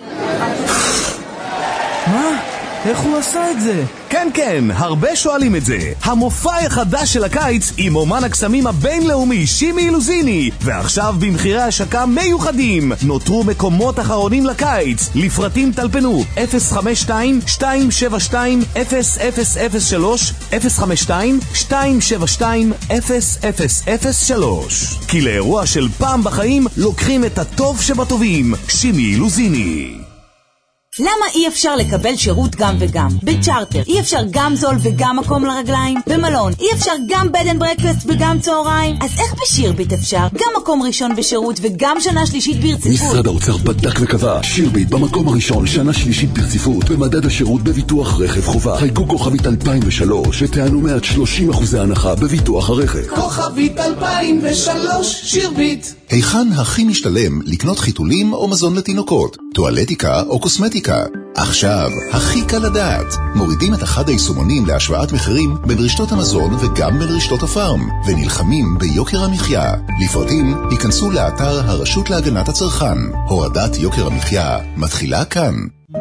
מה? איך הוא עשה את זה? כן כן, הרבה שואלים את זה. המופע החדש של הקיץ עם אומן הקסמים הבינלאומי שימי לוזיני, ועכשיו במחירי השקה מיוחדים. נותרו מקומות אחרונים לקיץ. לפרטים טלפנו אפס חמש שתיים שתיים שבע שתיים אפס אפס אפס שלוש, אפס חמש שתיים שתיים שבע שתיים אפס אפס אפס שלוש. כי לאירוע של פעם בחיים לוקחים את הטוב שבטובים. שימי לוזיני. למה אי אפשר לקבל שירות גם וגם? בצ'ארטר אי אפשר גם זול וגם מקום לרגליים? במלון אי אפשר גם בד אנד ברקפסט וגם צהריים? אז איך בשירביט אפשר? גם מקום ראשון בשירות וגם שנה שלישית ברציפות? משרד האוצר בדק וקבע, שירביט במקום הראשון שנה שלישית ברציפות במדד השירות בביטוח רכב חובה. חייגו כוכבית אלפיים ושלוש ותענו מעט שלושים אחוזי הנחה בביטוח הרכב. כוכבית אלפיים ושלוש שירביט. היכן הכי משתלם לקנות חיתולים או מזון לתינוקות, טואלטיקה או קוסמטיקה? עכשיו, הכי קל לדעת. מורידים את אחד היישומונים להשוואת מחירים בין רשתות המזון וגם בין רשתות הפארם, ונלחמים ביוקר המחיה. לפרטים, היכנסו לאתר הרשות להגנת הצרכן. הורדת יוקר המחיה מתחילה כאן.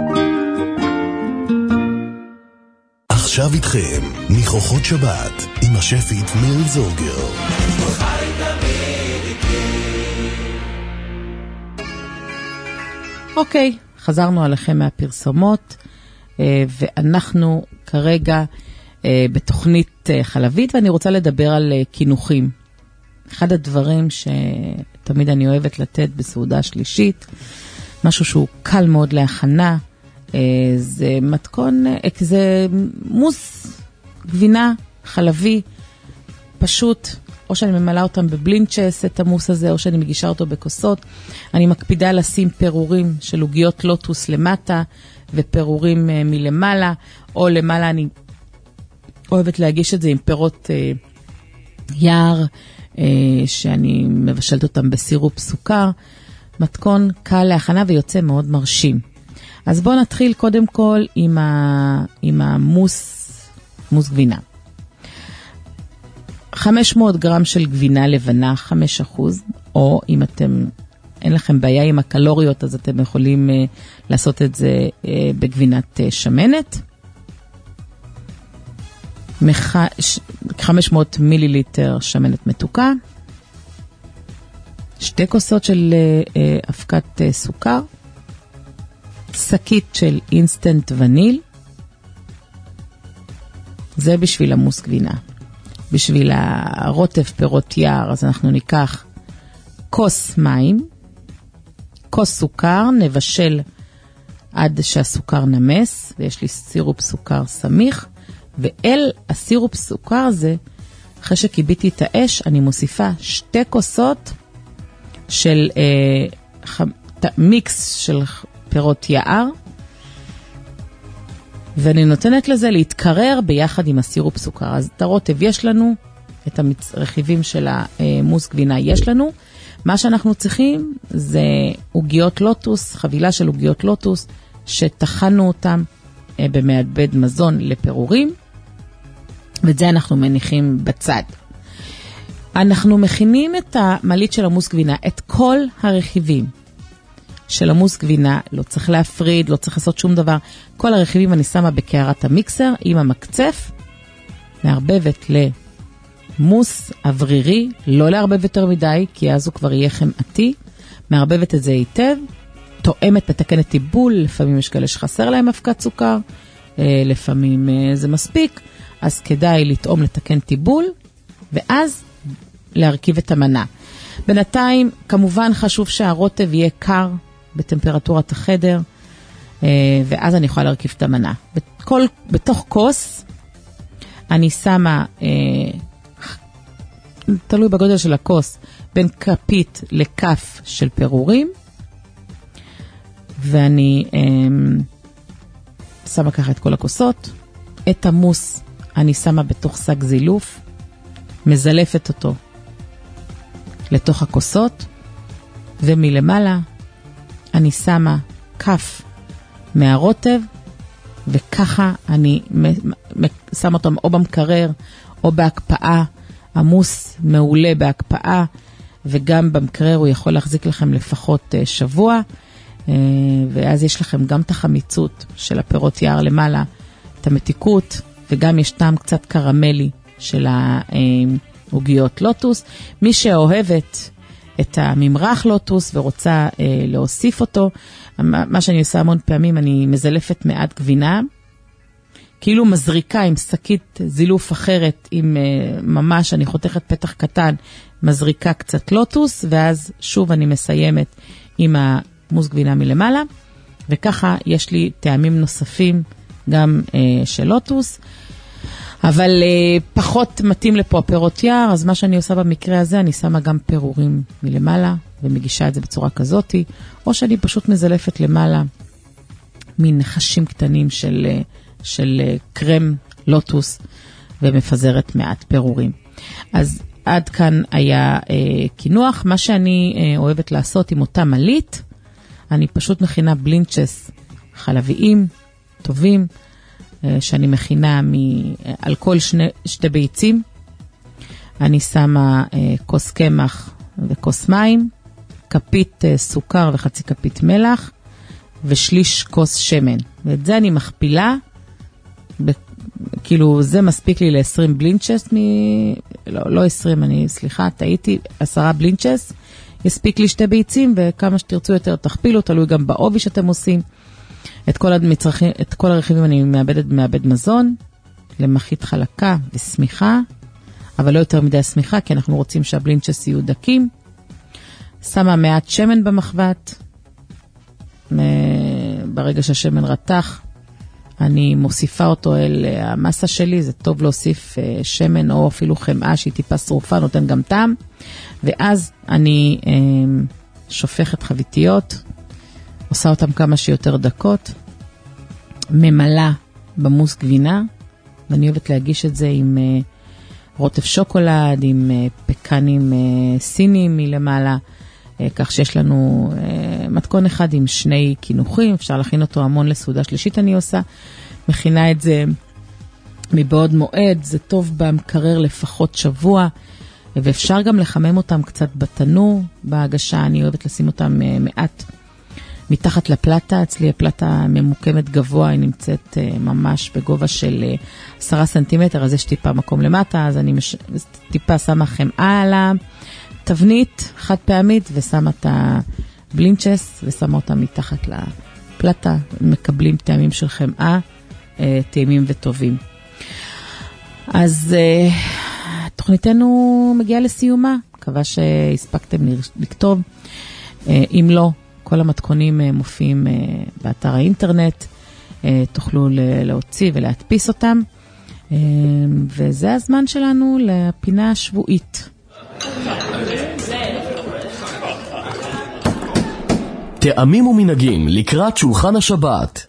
עכשיו איתכם, ניחוחות שבת, עם השפית מירי זורגר. אוקיי, חזרנו עליכם מהפרסומות, ואנחנו כרגע בתוכנית חלבית, ואני רוצה לדבר על כינוחים. אחד הדברים שתמיד אני אוהבת לתת בסעודה שלישית, משהו שהוא קל מאוד להכנה, זה מתכון, זה מוס גבינה חלבי, פשוט, או שאני ממלאה אותם בבלינצ'ס, את המוס הזה, או שאני מגישה אותו בכוסות. אני מקפידה לשים פירורים של עוגיות לוטוס למטה, ופירורים uh, מלמעלה, או למעלה אני אוהבת להגיש את זה עם פירות uh, יער, uh, שאני מבשלת אותם בסירופ סוכר. מתכון קל להכנה ויוצא מאוד מרשים. אז בואו נתחיל קודם כל עם, ה, עם המוס, מוס גבינה. חמש מאות גרם של גבינה לבנה, חמש אחוז, או אם אתם, אין לכם בעיה עם הקלוריות, אז אתם יכולים uh, לעשות את זה uh, בגבינת uh, שמנת. מח... ש... חמש מאות מיליליטר שמנת מתוקה. שתי כוסות של uh, uh, אבקת uh, סוכר. שקית של אינסטנט וניל. זה בשביל המוס גבינה. בשביל הרוטב פירות יער, אז אנחנו ניקח כוס מים, כוס סוכר, נבשל עד שהסוכר נמס, ויש לי סירופ סוכר סמיך, ואל הסירופ סוכר הזה, אחרי שקיביתי את האש, אני מוסיפה שתי כוסות של אה, ח... מיקס של פירות יער, ואני נותנת לזה להתקרר ביחד עם הסירופ סוכר. אז את הרוטב יש לנו, את הרכיבים של המוס גבינה יש לנו. מה שאנחנו צריכים זה עוגיות לוטוס, חבילה של עוגיות לוטוס, שטחנו אותם במעבד מזון לפירורים, ואת זה אנחנו מניחים בצד. אנחנו מכינים את המלית של המוס גבינה, את כל הרכיבים של המוס גבינה, לא צריך להפריד, לא צריך לעשות שום דבר. כל הרכיבים אני שמה בקערת המיקסר עם המקצף, מערבבת למוס אוורירי, לא לערבב יותר מדי, כי אז הוא כבר יהיה חמאתי, מערבבת את זה היטב, תואמת, מתקנת טיבול, לפעמים יש כאלה שחסר להם אבקת סוכר, לפעמים זה מספיק, אז כדאי לטעום לתקן טיבול, ואז להרכיב את המנה. בינתיים, כמובן חשוב שהרוטב יהיה קר, בטמפרטורת החדר, ואז אני יכולה להרכיב את המנה. בכל, בתוך כוס, אני שמה, תלוי בגודל של הכוס, בין כפית לכף של פירורים, ואני שמה ככה את כל הכוסות. את המוס אני שמה בתוך שק זילוף, מזלפת אותו לתוך הכוסות, ומלמעלה אני שמה כף מהרוטב, וככה אני שמה אותו או במקרר או בהקפאה. המוס מעולה בהקפאה, וגם במקרר הוא יכול להחזיק לכם לפחות שבוע, ואז יש לכם גם את החמיצות של הפירות יער למעלה, את המתיקות, וגם יש טעם קצת קרמלי של העוגיות לוטוס. מי שאוהבת את הממרח לוטוס ורוצה אה, להוסיף אותו, מה שאני עושה המון פעמים, אני מזלפת מעט גבינה, כאילו מזריקה עם שקית זילוף אחרת, עם אה, ממש אני חותכת פתח קטן, מזריקה קצת לוטוס, ואז שוב אני מסיימת עם המוס גבינה מלמעלה, וככה יש לי טעמים נוספים גם אה, של לוטוס, אבל uh, פחות מתאים לפה הפירות יער, אז מה שאני עושה במקרה הזה, אני שמה גם פירורים מלמעלה, ומגישה את זה בצורה כזאת, או שאני פשוט מזלפת למעלה, מין נחשים קטנים של, של קרם לוטוס, ומפזרת מעט פירורים. אז עד כאן היה uh, כינוח. מה שאני uh, אוהבת לעשות עם אותה מלית, אני פשוט מכינה בלינצ'ס חלביים, טובים, שאני מכינה על כל שני, שתי ביצים. אני שמה כוס קמח וכוס מים, כפית סוכר וחצי כפית מלח, ושליש כוס שמן. ואת זה אני מכפילה, ב, כאילו זה מספיק לי ל-עשרים בלינצ'ס, מ... לא, לא עשרים, אני, סליחה, טעיתי, עשרה בלינצ'ס, יספיק לי שתי ביצים, וכמה שתרצו יותר תכפילו, תלוי גם בעובי שאתם עושים. את כל המצרכים, את כל הרכיבים אני מאבדת במעבד מזון, למחית חלקה וסמיכה, אבל לא יותר מדי סמיכה, כי אנחנו רוצים שהבלינצ'ס יהיו דקים. שמה מעט שמן במחבת, ברגע שהשמן רתח, אני מוסיפה אותו אל המסה שלי, זה טוב להוסיף שמן או אפילו חמאה שהיא טיפה שרופה, נותן גם טעם, ואז אני שופכת חביתיות, עושה אותם כמה שיותר דקות, ממלאה במוס גבינה, ואני אוהבת להגיש את זה עם uh, רוטב שוקולד, עם uh, פקנים uh, סינים מלמעלה, uh, כך שיש לנו uh, מתכון אחד עם שני כינוחים, אפשר להכין אותו המון לסעודה שלישית אני עושה, מכינה את זה מבעוד מועד, זה טוב במקרר לפחות שבוע, ואפשר גם לחמם אותם קצת בתנור, בהגשה אני אוהבת לשים אותם מעט מתחת לפלטה, אצלי הפלטה ממוקמת גבוה, היא נמצאת ממש בגובה של עשרה סנטימטר, אז יש טיפה מקום למטה, אז אני מש... טיפה שמה חמאה על התבנית חד פעמית, ושמה את הבלינצ'ס, ושמה אותה מתחת לפלטה, מקבלים טעמים של חמאה, טעימים וטובים. אז תוכניתנו מגיעה לסיומה, מקווה שהספקתם לכתוב, אם לא, כל המתכונים מופיעים באתר האינטרנט, תוכלו להוציא ולהדפיס אותם, וזה הזמן שלנו לפינה השבועית. טעמים ומנהגים לקראת שולחן השבת.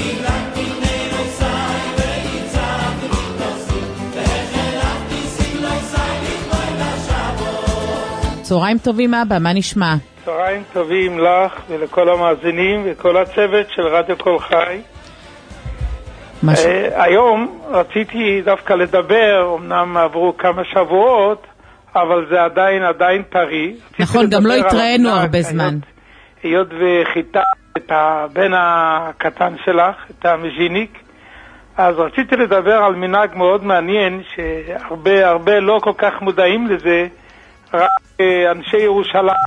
צהריים טובים אבא, מה נשמע? צהריים טובים לך ולכל המאזינים וכל הצוות של רדיו כל חי. משהו. Uh, היום רציתי דווקא לדבר, אמנם עברו כמה שבועות, אבל זה עדיין עדיין טרי. נכון, גם לא התראינו הרבה זמן. היות וחיטה את הבן הקטן שלך, את המז'יניק, אז רציתי לדבר על מנהג מאוד מעניין, שהרבה הרבה לא כל כך מודעים לזה, רק אנשי ירושלים.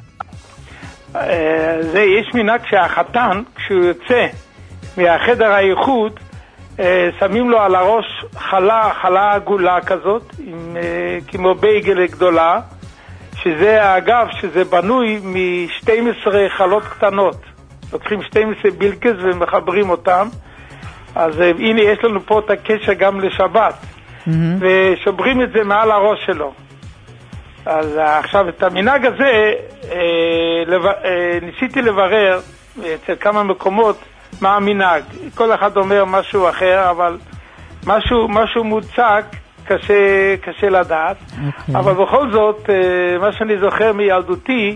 זה, יש מנהג שהחתן, כשהוא יוצא מהחדר האיחוד, שמים לו על הראש חלה, חלה עגולה כזאת, עם, כמו בייגל גדולה, שזה אגב, שזה בנוי מ-שתים עשרה חלות קטנות. לוקחים שתים עשרה בילקס ומחברים אותם, אז הנה יש לנו פה את הקשר גם לשבת, mm-hmm. ושוברים את זה מעל הראש שלו. אז עכשיו את המנהג הזה אה, לב... אה, ניסיתי לברר אצל כמה מקומות מה המנהג. כל אחד אומר משהו אחר, אבל משהו, משהו מוצק קשה, קשה לדעת. Okay. אבל בכל זאת, אה, מה שאני זוכר מילדותי,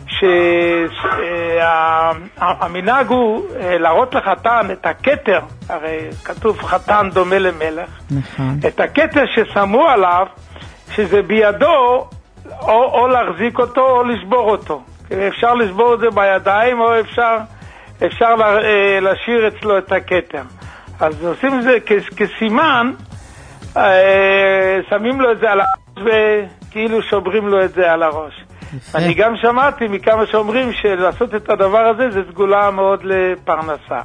שהמנהג הוא אה, להראות לחתן את הכתר, הרי כתוב חתן דומה למלך, נכון. את הכתר ששמו עליו, שזה בידו, או, או להחזיק אותו או לשבור אותו. אפשר לשבור את זה בידיים או אפשר, אפשר להשאיר אצלו את הכתר. אז עושים את זה כ- כסימן, שמים לו את זה על הראש וכאילו שוברים לו את זה על הראש. יפה. אני גם שמעתי מכמה שאומרים שלעשות את הדבר הזה זה סגולה מאוד לפרנסה.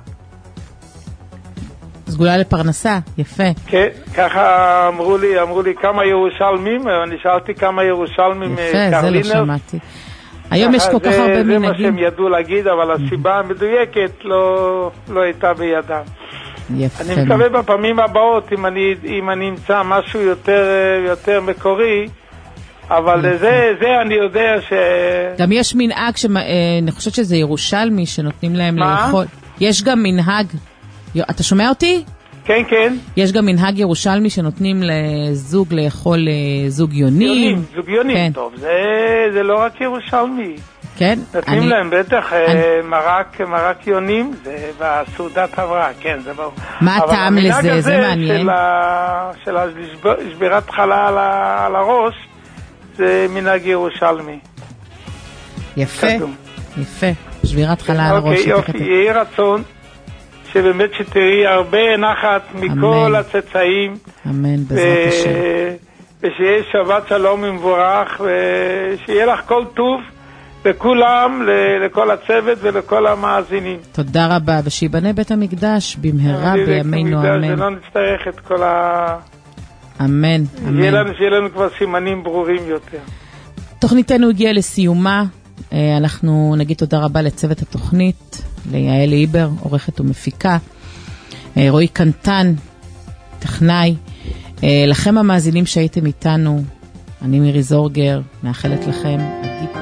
סגולה לפרנסה, יפה. כן, ככה אמרו לי, אמרו לי כמה ירושלמים, אני שאלתי כמה ירושלמים קרלינר. יפה, זה לא שמעתי. היום יש כל כך הרבה מנהגים. זה מה שהם ידעו להגיד, אבל הסיבה המדויקת לא, לא הייתה בידם. יפה. אני מקווה בפעמים הבאות, אם אני, אם אני אמצא משהו יותר, יותר מקורי, אבל זה, זה אני יודע ש... גם יש מנהג, אני חושבת שזה ירושלמי, שנותנים להם לאכול. יש גם מנהג... אתה שומע אותי? כן, כן. יש גם מנהג ירושלמי שנותנים לזוג לאכול זוג יונים. יונים, זוג יונים, כן. טוב. זה, זה לא רק ירושלמי. כן. נותנים אני... להם בטח אני... מרק, מרק יונים, זה בסעודת הבראה, כן, זה ברור. מה הטעם לזה? זה מעניין. של השבירת חלה על, ה... על הראש, זה מנהג ירושלמי. יפה, קדום. יפה. שבירת חלה על הראש. אוקיי, יופי, יהי רצון. שבאמת שתראי הרבה נחת מכל הצאצאים. אמן, בעזרת השם. ושיהיה שבת שלום ומבורך, ושיהיה לך כל טוב לכולם, לכל הצוות ולכל המאזינים. תודה רבה, ושיבנה בית המקדש במהרה בימינו, אמן. שלא נצטרך את כל ה... אמן, אמן. שיהיה לנו כבר סימנים ברורים יותר. תוכניתנו הגיעה לסיומה. אנחנו נגיד תודה רבה לצוות התוכנית, ליעל איבר, עורכת ומפיקה, רועי קנטן, טכנאי, לכם המאזינים שהייתם איתנו, אני מירי זורגר, מאחלת לכם עדיפו.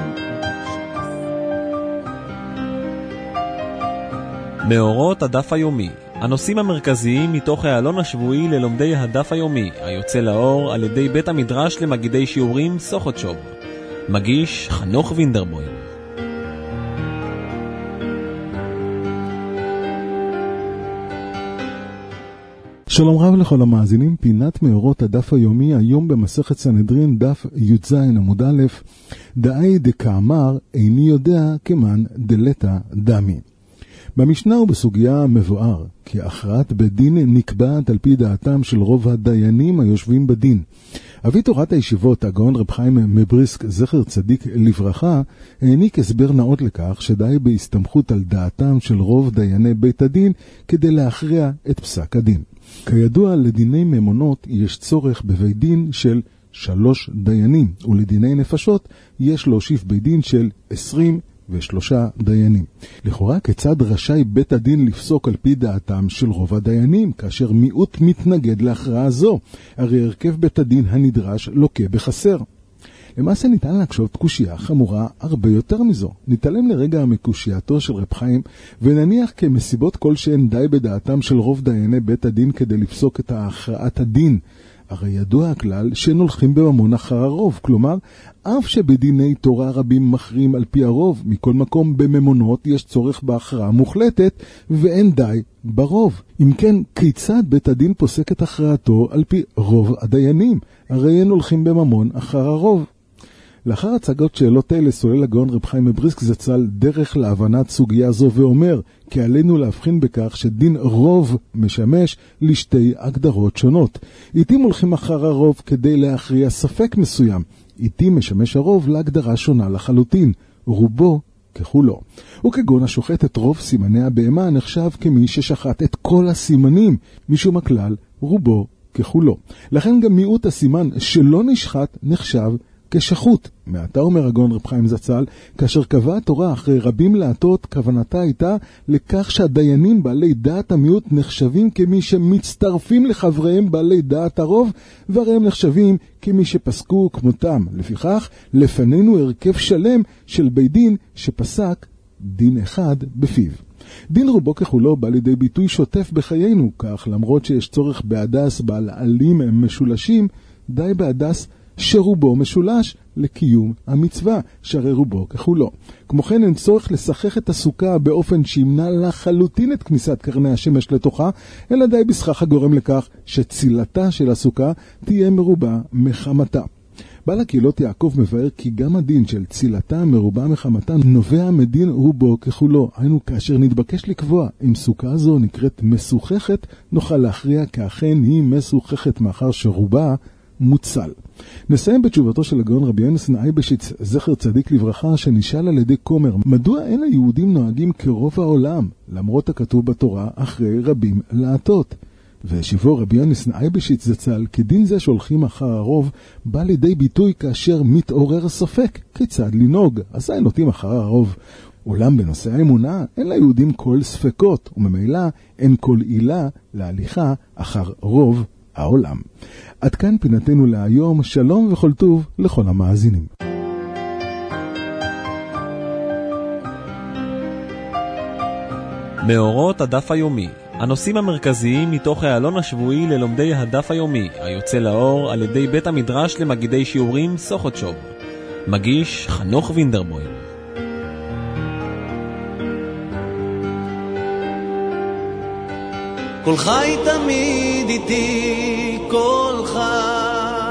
מאורות הדף היומי, הנושאים המרכזיים מתוך העלון השבועי ללומדי הדף היומי, היוצא לאור על ידי בית המדרש למגידי שיעורים סוכותשוב. מגיש חנוך וינדרבוים. שלום רב לכל המאזינים, פינת מאורות הדף היומי, היום במסכת סנהדרין, דף י"ז עמוד א', דאי דקאמר איני יודע כמן דלתא דמי. במשנה ובסוגיה מבואר כי הכרעת בדין נקבעת על פי דעתם של רוב הדיינים היושבים בדין. אבי תורת הישיבות, הגאון רב חיים מבריסק זכר צדיק לברכה, העניק הסבר נאות לכך שדי בהסתמכות על דעתם של רוב דייני בית הדין כדי להכריע את פסק הדין. כידוע, לדיני ממונות יש צורך בבית דין של שלוש דיינים, ולדיני נפשות יש להושיף בית דין של עשרים ושלושה דיינים. לכאורה, כיצד רשאי בית הדין לפסוק על פי דעתם של רוב הדיינים, כאשר מיעוט מתנגד להכרעה זו? הרי הרכב בית הדין הנדרש לוקה בחסר. למעשה ניתן לחשוב קושייה חמורה הרבה יותר מזו. נתעלם לרגע מקושייתו של רב חיים, ונניח כמסיבות כלשהן די בדעתם של רוב דייני בית הדין כדי לפסוק את הכרעת הדין. הרי ידוע הכלל שאין הולכים בממון אחר הרוב, כלומר, אף שבדיני תורה רבים מכריעים על פי הרוב, מכל מקום בממונות יש צורך בהכרעה מוחלטת, ואין די ברוב. אם כן, כיצד בית הדין פוסק את הכרעתו על פי רוב הדיינים? הרי אין הולכים בממון אחר הרוב. לאחר הצגות שאלות אלה סולל הגאון רב חיים מבריסק זצ"ל דרך להבנת סוגיה זו ואומר כי עלינו להבחין בכך שדין רוב משמש לשתי הגדרות שונות. איתים הולכים אחר הרוב כדי להכריע ספק מסוים. איתים משמש הרוב להגדרה שונה לחלוטין, רובו ככולו. וכגון השוחט את רוב סימני הבהמה נחשב כמי ששחט את כל הסימנים, משום הכלל רובו ככולו. לכן גם מיעוט הסימן שלא נשחט נחשב כשחוט. מעתה אומר הגאון רב חיים זצ"ל, כאשר קבעה התורה אחרי רבים להטות, כוונתה הייתה לכך שהדיינים בעלי דעת המיעוט נחשבים כמי שמצטרפים לחבריהם בעלי דעת הרוב, והרי הם נחשבים כמי שפסקו כמותם. לפיכך, לפנינו הרכב שלם של בית דין שפסק דין אחד בפיו. דין רובו ככולו בא לידי ביטוי שוטף בחיינו, כך למרות שיש צורך בהדס בעל עלים משולשים, די בהדס שרובו משולש לקיום המצווה, שהרי רובו ככולו. כמו כן, אין צורך לשחך את הסוכה באופן שימנע לחלוטין את כניסת קרני השמש לתוכה, אלא די בסכך הגורם לכך שצילתה של הסוכה תהיה מרובה מחמתה. בעל הקהילות יעקב מבאר כי גם הדין של צילתה מרובה מחמתה נובע מדין רובו ככולו. היינו, כאשר נתבקש לקבוע אם סוכה זו נקראת מסוככת, נוכל להכריע כאכן היא מסוככת מאחר שרובה מוצל. נסיים בתשובתו של הגאון רבי יונסן אייבשיץ זכר צדיק לברכה, שנשאל על ידי כומר מדוע אין היהודים נוהגים כרוב העולם למרות הכתוב בתורה אחרי רבים להטות. והשיבו רבי יונסן אייבשיץ זצ"ל כדין זה שהולכים אחר הרוב בא לידי ביטוי כאשר מתעורר ספק כיצד לנהוג, אז הם נוטים אחר הרוב. אולם בנושא האמונה אין ליהודים כל ספקות, וממילא אין כל עילה להליכה אחר רוב העולם. עד כאן פינתנו להיום, שלום וכל טוב לכל המאזינים. מאורות הדף היומי, הנושאים המרכזיים מתוך העלון השבועי ללומדי הדף היומי, היוצא לאור על ידי בית המדרש למגידי שיעורים סוכותשוב. מגיש חנוך וינדרבוים. כל חי תמיד איתי, כל חי.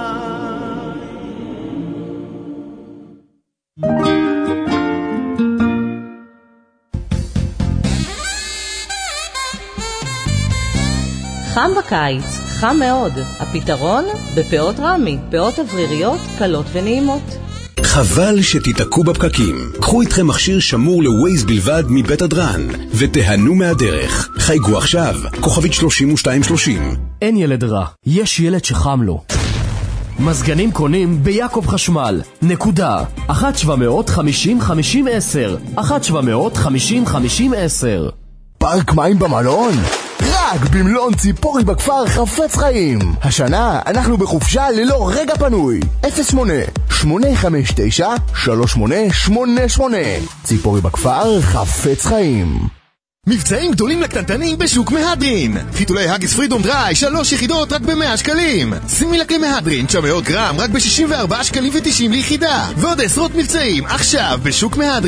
חם בקיץ, חם מאוד. הפתרון? בפאות רמי, פאות אווריריות, קלות ונעימות. חבל שתתעקו בפקקים. קחו איתכם מכשיר שמור לווייז בלבד מבית הדרן ותהנו מהדרך. חייגו עכשיו, כוכבית שלושים ושתיים שלושים. אין ילד רע, יש ילד שחם לו. מזגנים קונים ביעקב חשמל. נקודה. אחת שבע מאות חמישים חמישים עשר. אחת שבע מאות חמישים חמישים עשר. פארק מים במלון? רק במלון ציפורי בכפר חפץ חיים. השנה אנחנו בחופשה ללא רגע פנוי. אפס שמונה שמונה חמש תשע שלוש שמונה שמונה שמונה. ציפורי בכפר חפץ חיים. מבצעים גדולים לקטנטנים בשוק מהדרין. חיתולי הגיס פרידום דריי, שלוש יחידות רק ב-מאה שקלים. שימי לק למהדרין, תשע מאות גרם רק ב-שישים וארבעה שקלים ותשעים ליחידה. ועוד עשרות מבצעים עכשיו בשוק מהדרין.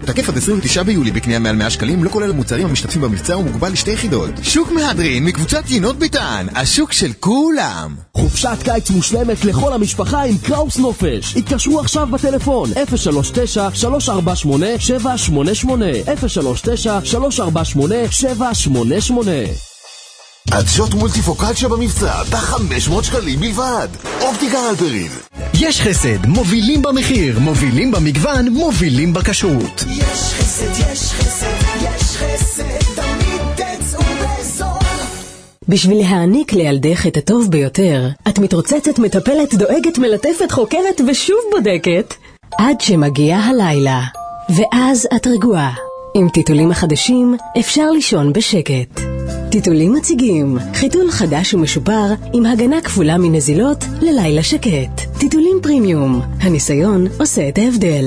תקף עד עשרים ותשעה ביולי בקנייה מעל מאה שקלים, לא כולל המוצרים המשתתפים במבצע ומוגבל לשתי יחידות. שוק מהדרין מקבוצת יינות ביטן, השוק של כולם. חופשת קיץ מושלמת לכל המשפחה עם קראוס נופש. התקשרו עכשיו בטלפון אפס שלוש תשע שלוש ארבע שמונה שבע שמונה שמונה אפס שלוש תשע שלוש ארבע שמונה שבע שמונה שמונה. עדשות מולטיפוקלציה במבצע ב-חמש מאות שקלים בלבד. אופטיקה הלפרין. יש חסד, מובילים במחיר, מובילים במגוון, מובילים בכשרות. יש חסד, יש חסד, יש חסד, תמיד תצאו בזול. בשביל להעניק לילדך את הטוב ביותר, את מתרוצצת, מטפלת, דואגת, מלטפת, חוקרת ושוב בודקת, עד שמגיע הלילה. ואז את רגועה. עם טיטולים החדשים אפשר לישון בשקט. טיטולים מציגים חיתול חדש ומשופר עם הגנה כפולה מנזילות ללילה שקט. טיטולים פרימיום, הניסיון עושה את ההבדל.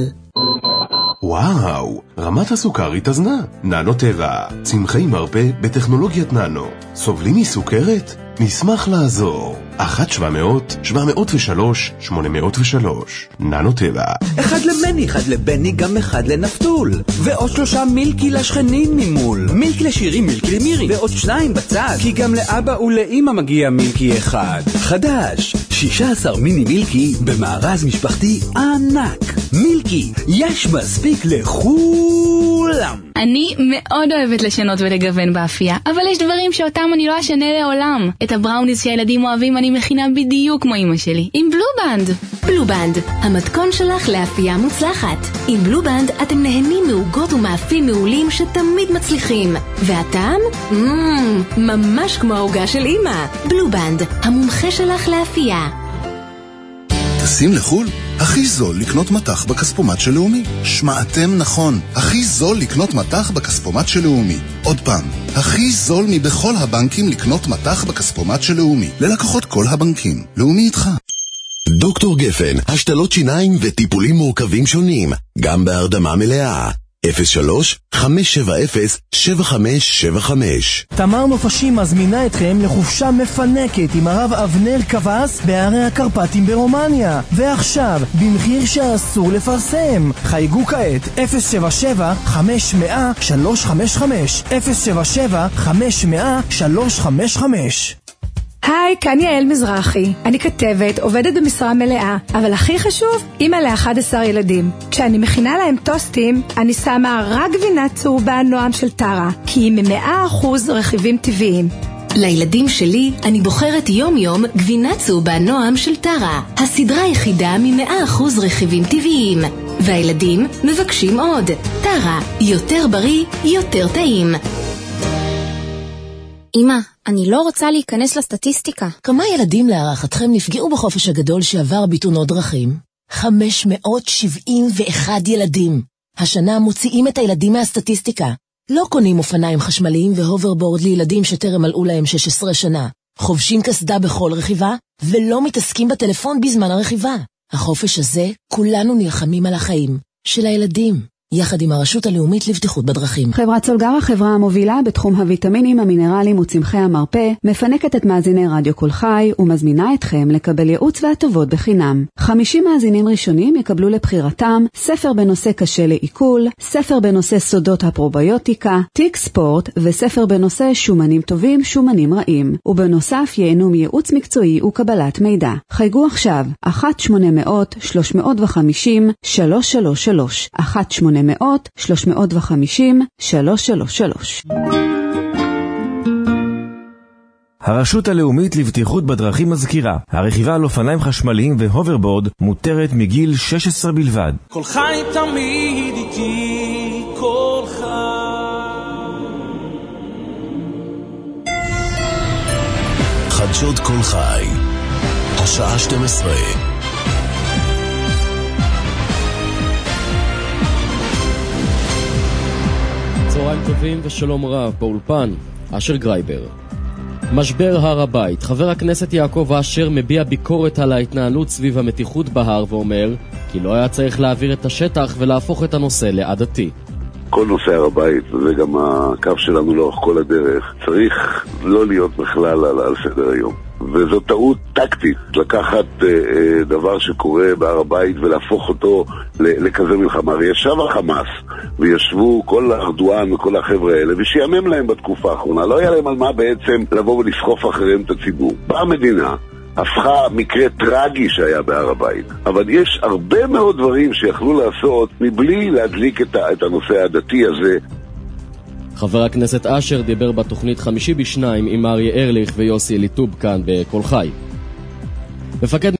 וואו, רמת הסוכר התאזנה. ננו טבע, צמחי מרפא בטכנולוגיית ננו. סובלים מסוכרת? נשמח לעזור. אחת שבע מאות, שבע מאות ושלוש, שמונה מאות ושלוש. ננו טבע. אחד למני, אחד לבני, גם אחד לנפתול. ועוד שלושה מילקי לשכנים ממול. מילקי לשירי, מילקי למירי. ועוד שניים בצד, כי גם לאבא ולאמא מגיע מילקי אחד. חדש, שישה עשר מיני מילקי במארז משפחתי ענק. מילקי, יש מספיק לכולם. אני מאוד אוהבת לשנות ולגוון באפייה, אבל יש דברים שאותם אני לא אשנה לעולם. את הבראוניז שהילדים אוהבים אני מכינה בדיוק כמו אמא שלי, עם בלובנד. בלובנד, המתכון שלך לאפייה מוצלחת. עם בלובנד אתם נהנים מעוגות ומאפים מעולים שתמיד מצליחים. והטעם? מmm, ממש כמו העוגה של אמא. בלובנד, המומחה שלך לאפייה. טסים לחול? הכי זול לקנות מתח בכספומט של לאומי. שמעתם נכון, הכי זול לקנות מתח בכספומט של לאומי. עוד פעם, הכי זול מבכל הבנקים לקנות מתח בכספומט של לאומי. ללקוחות כל הבנקים. לאומי איתך. דוקטור גפן, השתלות שיניים וטיפולים מורכבים שונים, גם בהרדמה מלאה. אפס שלוש חמש שבע אפס שבע חמש שבע חמש. תמר נופשים מזמינה אתכם לחופשה מפנקת עם הרב אבנר קבס בערי הקרפטים ברומניה. ועכשיו, במחיר שאסור לפרסם. חייגו כעת אפס שבע שבע חמש מאה שלוש חמש חמש אפס שבע שבע חמש מאה שלוש חמש חמש. היי, כאן יעל מזרחי. אני כתבת, עובדת במשרה מלאה, אבל הכי חשוב, אמא ל-אחד עשר ילדים. כשאני מכינה להם טוסטים, אני שמה רק גבינה צהובה נועם של טרה, כי היא מ-מאה אחוז רכיבים טבעיים. לילדים שלי אני בוחרת יום יום גבינה צהובה נועם של טרה, הסדרה היחידה מ-מאה אחוז רכיבים טבעיים. והילדים מבקשים עוד. טרה, יותר בריא, יותר טעים. אמא, אני לא רוצה להיכנס לסטטיסטיקה. כמה ילדים להערכתכם נפגעו בחופש הגדול שעבר בתאונות דרכים? חמש מאות שבעים ואחד ילדים. השנה מוציאים את הילדים מהסטטיסטיקה. לא קונים אופניים חשמליים והוברבורד לילדים שטרם מלאו להם שש עשרה שנה. חובשים קסדה בכל רכיבה, ולא מתעסקים בטלפון בזמן הרכיבה. החופש הזה, כולנו נלחמים על החיים של הילדים. יחד עם הרשות הלאומית לבטיחות בדרכים. חברת סולגר, החברה המובילה בתחום הוויטמינים, המינרלים וצמחי המרפא, מפנקת את מאזיני רדיו כל חי ומזמינה אתכם לקבל ייעוץ והטבות בחינם. חמישים מאזינים ראשונים יקבלו לבחירתם ספר בנושא קשה לעיכול, ספר בנושא סודות הפרוביוטיקה, תיק ספורט וספר בנושא שומנים טובים, שומנים רעים. ובנוסף ייהנו מייעוץ מקצועי וקבלת מידע. חייגו עכשיו אחת שמונה מאות שלוש מאות וחמישים שלוש שלוש שלוש אחת שמונה מאות שלוש מאות וחמישים שלוש שלוש שלוש. הרשות הלאומית לבטיחות בדרכים מזכירה, הרכיבה על אופניים חשמליים והוברבורד מותרת מגיל שש עשרה בלבד. כל חי תמיד איתי, כל חי. חדשות כל חי, השעה שתים עשרה. צהריים טובים ושלום רב, באולפן אשר גרייבר. משבר הר הבית. חבר הכנסת יעקב אשר מביע ביקורת על ההתנהלות סביב המתיחות בהר ואומר כי לא היה צריך להעביר את השטח ולהפוך את הנושא לעדתי. כל נושא הר הבית, וזה גם הקו שלנו לאורך כל הדרך, צריך לא להיות בכלל על, על סדר היום. וזו טעות טקטית לקחת אה, אה, דבר שקורה בהר הבית ולהפוך אותו לכזה מלחמה. הרי ישב החמאס וישבו כל הארדואן וכל החבר'ה האלה ושיאמם להם בתקופה האחרונה, לא היה להם על מה בעצם לבוא ולסחוף אחריהם את הציבור. באה המדינה, הפכה מקרה טרגי שהיה בהר הבית, אבל יש הרבה מאוד דברים שיכלו לעשות מבלי להדליק את, ה- את הנושא הדתי הזה. חבר הכנסת אשר דיבר בתוכנית חמישי בשניים עם אריה ארליך ויוסי אליטוב כאן בכל חי. מפקד